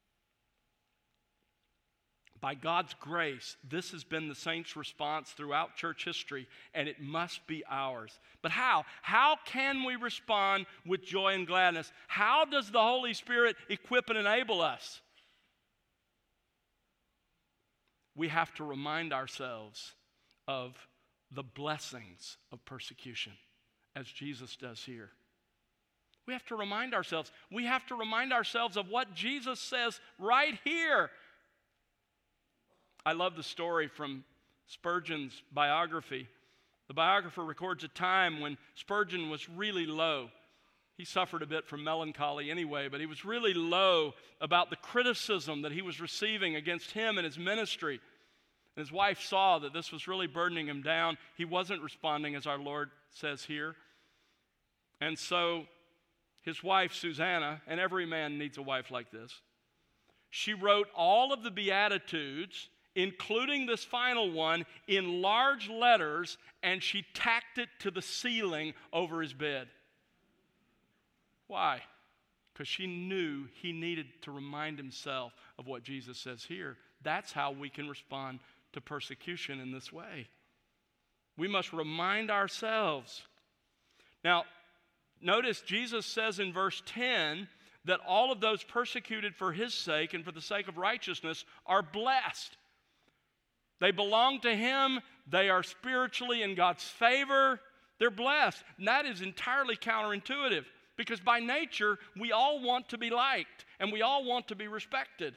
By God's grace, this has been the saints' response throughout church history, and it must be ours. But how? How can we respond with joy and gladness? How does the Holy Spirit equip and enable us? We have to remind ourselves of the blessings of persecution, as Jesus does here. We have to remind ourselves. We have to remind ourselves of what Jesus says right here. I love the story from Spurgeon's biography. The biographer records a time when Spurgeon was really low. He suffered a bit from melancholy anyway, but he was really low about the criticism that he was receiving against him and his ministry. And his wife saw that this was really burdening him down. He wasn't responding as our Lord says here. And so his wife, Susanna, and every man needs a wife like this, she wrote all of the Beatitudes, including this final one, in large letters, and she tacked it to the ceiling over his bed. Why? Because she knew he needed to remind himself of what Jesus says here. That's how we can respond to persecution in this way. We must remind ourselves. Now, notice Jesus says in verse ten that all of those persecuted for his sake and for the sake of righteousness are blessed. They belong to him. They are spiritually in God's favor. They're blessed. And that is entirely counterintuitive because by nature, we all want to be liked and we all want to be respected.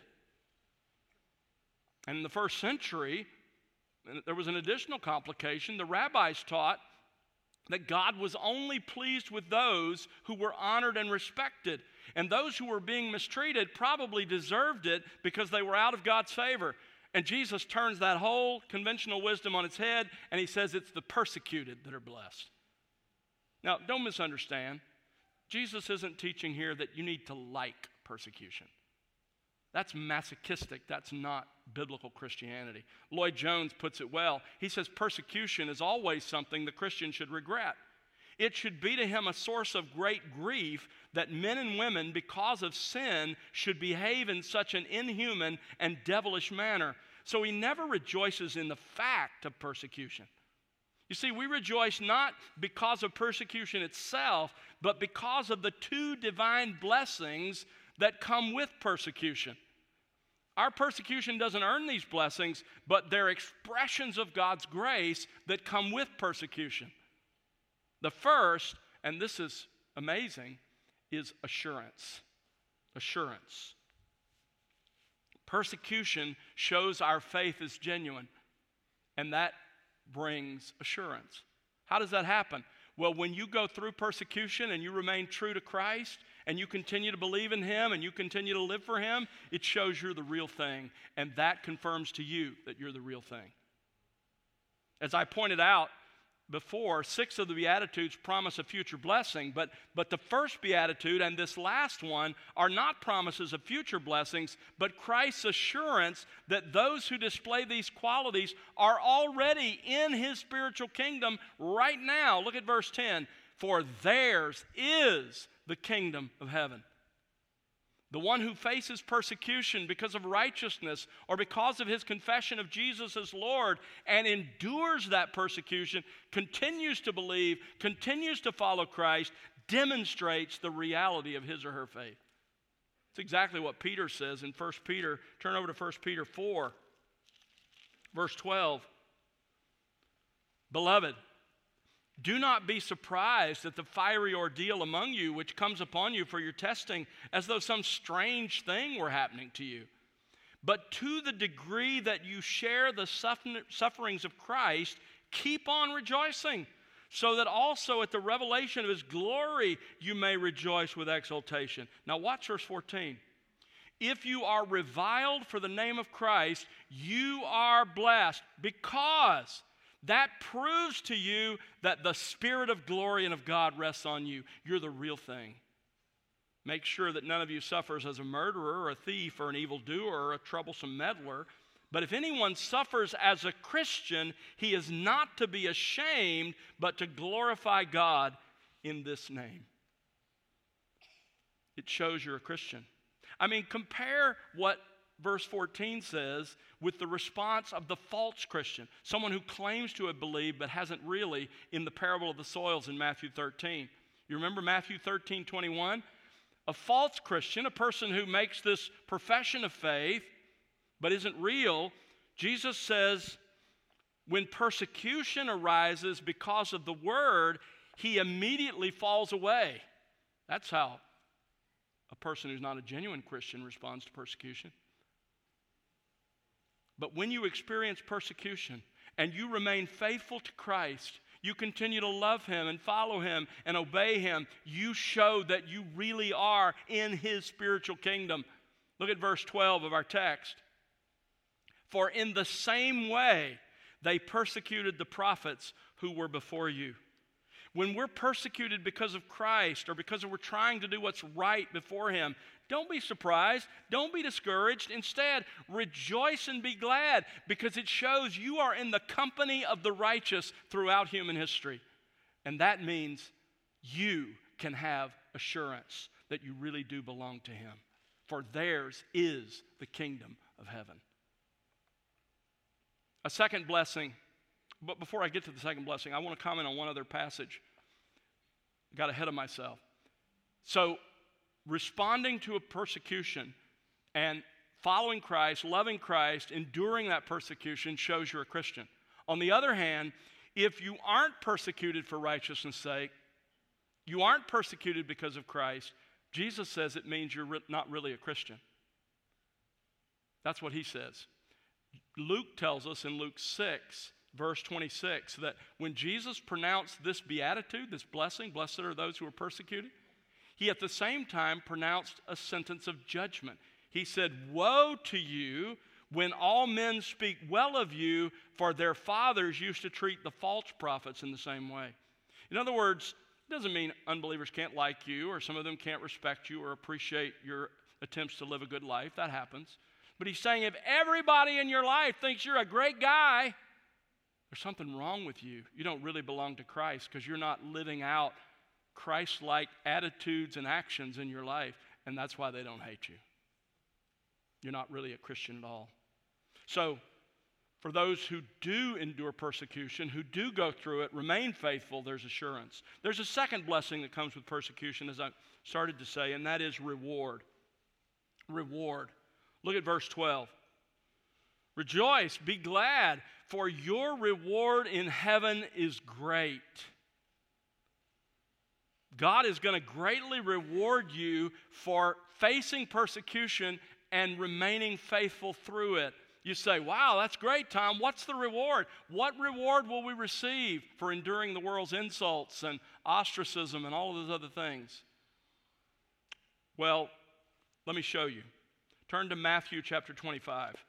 And in the first century, there was an additional complication. The rabbis taught that God was only pleased with those who were honored and respected. And those who were being mistreated probably deserved it because they were out of God's favor. And Jesus turns that whole conventional wisdom on its head, and he says it's the persecuted that are blessed. Now, don't misunderstand. Jesus isn't teaching here that you need to like persecution. That's masochistic. That's not biblical Christianity. Lloyd Jones puts it well. He says persecution is always something the Christian should regret. It should be to him a source of great grief that men and women, because of sin, should behave in such an inhuman and devilish manner. So he never rejoices in the fact of persecution. You see, we rejoice not because of persecution itself, but because of the two divine blessings that come with persecution. Our persecution doesn't earn these blessings, but they're expressions of God's grace that come with persecution. The first, and this is amazing, is assurance. Assurance. Persecution shows our faith is genuine, and that brings assurance. How does that happen? Well, when you go through persecution and you remain true to Christ, and you continue to believe in Him, and you continue to live for Him, it shows you're the real thing, and that confirms to you that you're the real thing. As I pointed out before, six of the Beatitudes promise a future blessing, but, but the first Beatitude and this last one are not promises of future blessings, but Christ's assurance that those who display these qualities are already in His spiritual kingdom right now. Look at verse ten. For theirs is the kingdom of heaven. The one who faces persecution because of righteousness or because of his confession of Jesus as Lord and endures that persecution, continues to believe, continues to follow Christ, demonstrates the reality of his or her faith. It's exactly what Peter says in First Peter. Turn over to First Peter four, verse twelve. Beloved, do not be surprised at the fiery ordeal among you which comes upon you for your testing, as though some strange thing were happening to you. But to the degree that you share the sufferings of Christ, keep on rejoicing, so that also at the revelation of His glory you may rejoice with exultation. Now watch verse fourteen. If you are reviled for the name of Christ, you are blessed, because that proves to you that the Spirit of glory and of God rests on you. You're the real thing. Make sure that none of you suffers as a murderer or a thief or an evildoer or a troublesome meddler. But if anyone suffers as a Christian, he is not to be ashamed, but to glorify God in this name. It shows you're a Christian. I mean, compare what verse fourteen says with the response of the false Christian, someone who claims to have believed but hasn't really, in the parable of the soils in Matthew thirteen. You remember Matthew thirteen twenty-one? A false Christian, a person who makes this profession of faith but isn't real, Jesus says when persecution arises because of the word, he immediately falls away. That's how a person who's not a genuine Christian responds to persecution. But when you experience persecution and you remain faithful to Christ, you continue to love Him and follow Him and obey Him, you show that you really are in His spiritual kingdom. Look at verse twelve of our text. For in the same way they persecuted the prophets who were before you. When we're persecuted because of Christ or because we're trying to do what's right before Him, don't be surprised. Don't be discouraged. Instead, rejoice and be glad, because it shows you are in the company of the righteous throughout human history. And that means you can have assurance that you really do belong to Him. For theirs is the kingdom of heaven. A second blessing. But before I get to the second blessing, I want to comment on one other passage. I got ahead of myself. So, responding to a persecution and following Christ, loving Christ, enduring that persecution shows you're a Christian. On the other hand, if you aren't persecuted for righteousness' sake, you aren't persecuted because of Christ, Jesus says it means you're re- not really a Christian. That's what He says. Luke tells us in Luke six, verse twenty-six, that when Jesus pronounced this beatitude, this blessing, blessed are those who are persecuted, he at the same time pronounced a sentence of judgment. He said, "Woe to you when all men speak well of you, for their fathers used to treat the false prophets in the same way." In other words, it doesn't mean unbelievers can't like you, or some of them can't respect you or appreciate your attempts to live a good life. That happens. But he's saying if everybody in your life thinks you're a great guy, there's something wrong with you. You don't really belong to Christ because you're not living out Christ-like attitudes and actions in your life, and that's why they don't hate you. You're not really a Christian at all. So, for those who do endure persecution, who do go through it, remain faithful, there's assurance. There's a second blessing that comes with persecution, as I started to say, and that is reward. Reward. Look at verse twelve. "Rejoice, be glad, for your reward in heaven is great." God is going to greatly reward you for facing persecution and remaining faithful through it. You say, "Wow, that's great, Tom. What's the reward? What reward will we receive for enduring the world's insults and ostracism and all of those other things?" Well, let me show you. Turn to Matthew chapter twenty-five.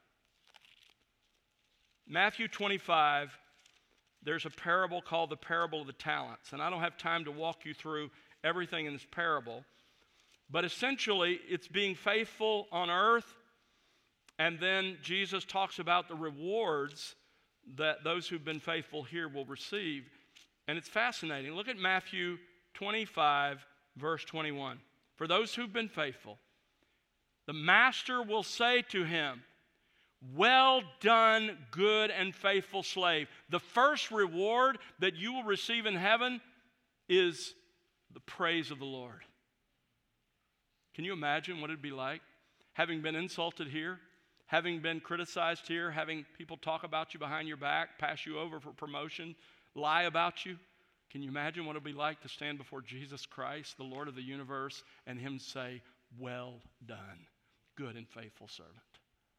Matthew twenty-five, there's a parable called the parable of the talents. And I don't have time to walk you through everything in this parable. But essentially, it's being faithful on earth. And then Jesus talks about the rewards that those who've been faithful here will receive. And it's fascinating. Look at Matthew twenty-five, verse twenty-one. "For those who've been faithful, the master will say to him, 'Well done, good and faithful slave.'" The first reward that you will receive in heaven is the praise of the Lord. Can you imagine what it'd be like? Having been insulted here, having been criticized here, having people talk about you behind your back, pass you over for promotion, lie about you. Can you imagine what it'd be like to stand before Jesus Christ, the Lord of the universe, and him say, "Well done, good and faithful servant"?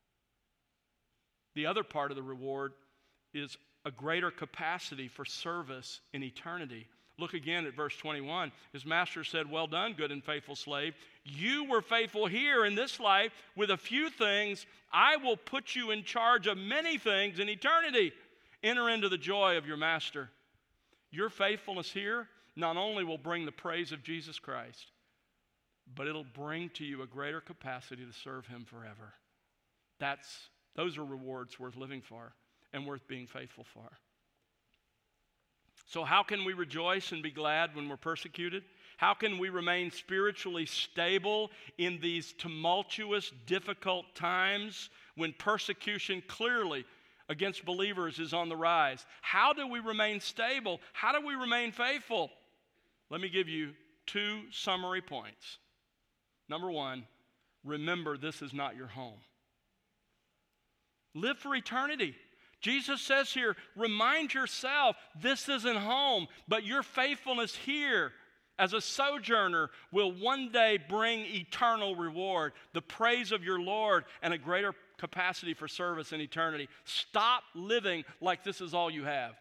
The other part of the reward is a greater capacity for service in eternity. Look again at verse twenty-one. His master said, "Well done, good and faithful slave. You were faithful here in this life with a few things. I will put you in charge of many things in eternity. Enter into the joy of your master." Your faithfulness here not only will bring the praise of Jesus Christ, but it'll bring to you a greater capacity to serve him forever. That's, those are rewards worth living for and worth being faithful for. So how can we rejoice and be glad when we're persecuted? How can we remain spiritually stable in these tumultuous, difficult times when persecution clearly against believers is on the rise? How do we remain stable? How do we remain faithful? Let me give you two summary points. Number one, remember this is not your home. Live for eternity. Jesus says here, remind yourself, this isn't home, but your faithfulness here as a sojourner will one day bring eternal reward, the praise of your Lord, and a greater capacity for service in eternity. Stop living like this is all you have.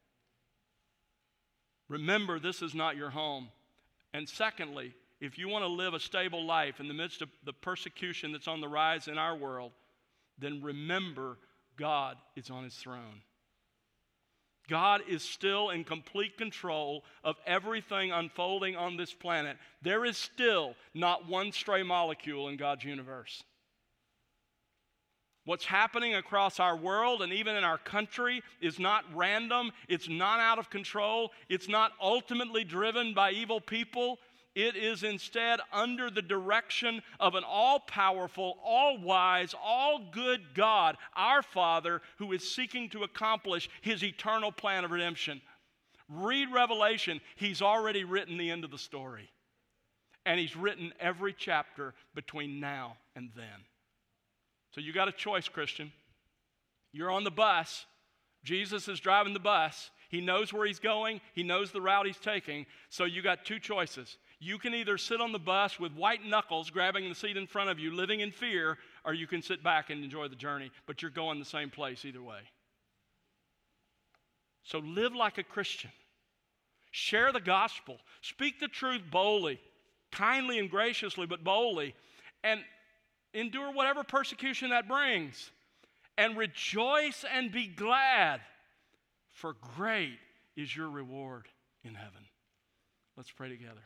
Remember, this is not your home. And secondly, if you want to live a stable life in the midst of the persecution that's on the rise in our world, then remember God is on his throne. God is still in complete control of everything unfolding on this planet. There is still not one stray molecule in God's universe. What's happening across our world and even in our country is not random. It's not out of control. It's not ultimately driven by evil people. It is instead under the direction of an all-powerful, all-wise, all-good God, our Father, who is seeking to accomplish his eternal plan of redemption. Read Revelation. He's already written the end of the story. And he's written every chapter between now and then. So you got a choice, Christian. You're on the bus. Jesus is driving the bus. He knows where he's going. He knows the route he's taking. So you got two choices. You can either sit on the bus with white knuckles grabbing the seat in front of you, living in fear, or you can sit back and enjoy the journey, but you're going the same place either way. So live like a Christian. Share the gospel. Speak the truth boldly. kindly and graciously, but boldly, and endure whatever persecution that brings. And rejoice and be glad, for great is your reward in heaven. Let's pray together.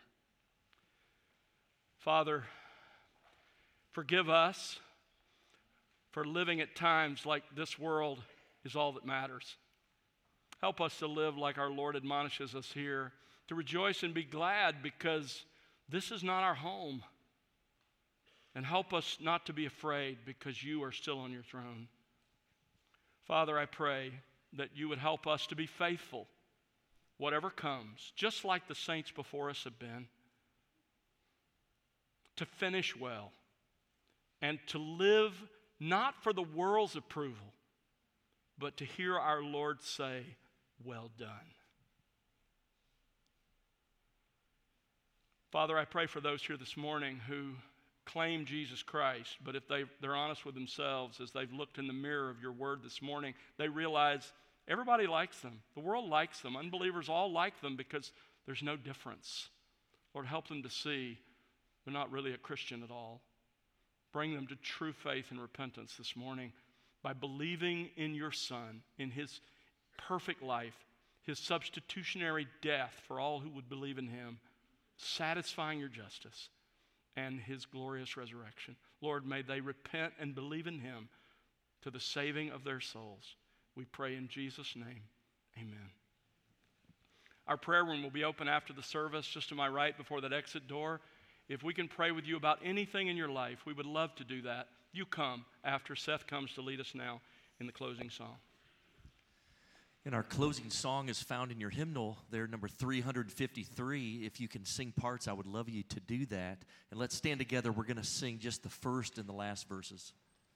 Father, forgive us for living at times like this world is all that matters. Help us to live like our Lord admonishes us here, to rejoice and be glad because this is not our home. And help us not to be afraid because you are still on your throne. Father, I pray that you would help us to be faithful, whatever comes, just like the saints before us have been, to finish well, and to live not for the world's approval, but to hear our Lord say, well done. Father, I pray for those here this morning who claim Jesus Christ, but if they, they're honest with themselves as they've looked in the mirror of your word this morning, they realize everybody likes them. The world likes them. Unbelievers all like them because there's no difference. Lord, help them to see they're not really a Christian at all. Bring them to true faith and repentance this morning by believing in your Son, in his perfect life, his substitutionary death for all who would believe in him, satisfying your justice, and his glorious resurrection. Lord, may they repent and believe in him to the saving of their souls. We pray in Jesus' name, amen. Our prayer room will be open after the service, just to my right before that exit door. If we can pray with you about anything in your life, we would love to do that. You come after Seth comes to lead us now in the closing song. And our closing song is found in your hymnal there, number three hundred fifty-three. If you can sing parts, I would love you to do that. And let's stand together. We're going to sing just the first and the last verses.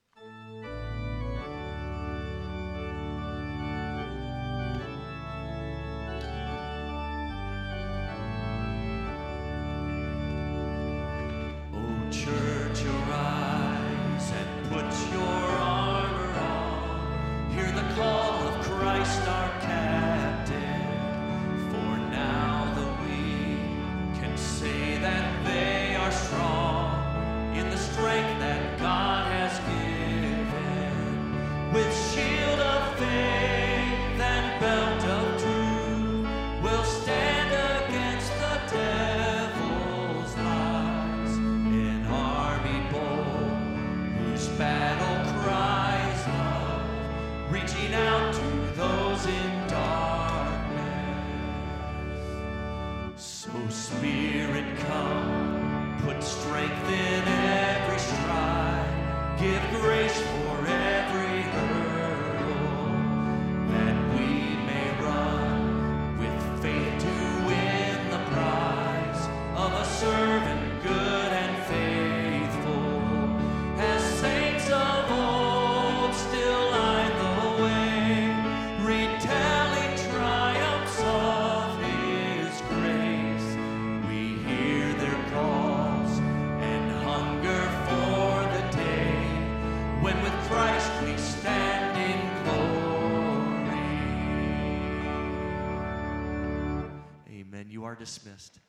Oh, church, arise and put your armor on. Hear the call of Christ our captain, for now the weak can say that they are strong in the strength that God has given. With shield of faith and belt of truth, we'll stand against the devil's lies. An army bold whose battle cries love, reaching out to those in darkness. So Spirit, come, put strength in every stride, give grace for every hurdle, that we may run with faith to win the prize of a servant good and faithful, as saints of old still line the way, retelling triumphs of his grace. We hear their calls and hunger for the day when with Christ we stand in glory. Amen. You are dismissed.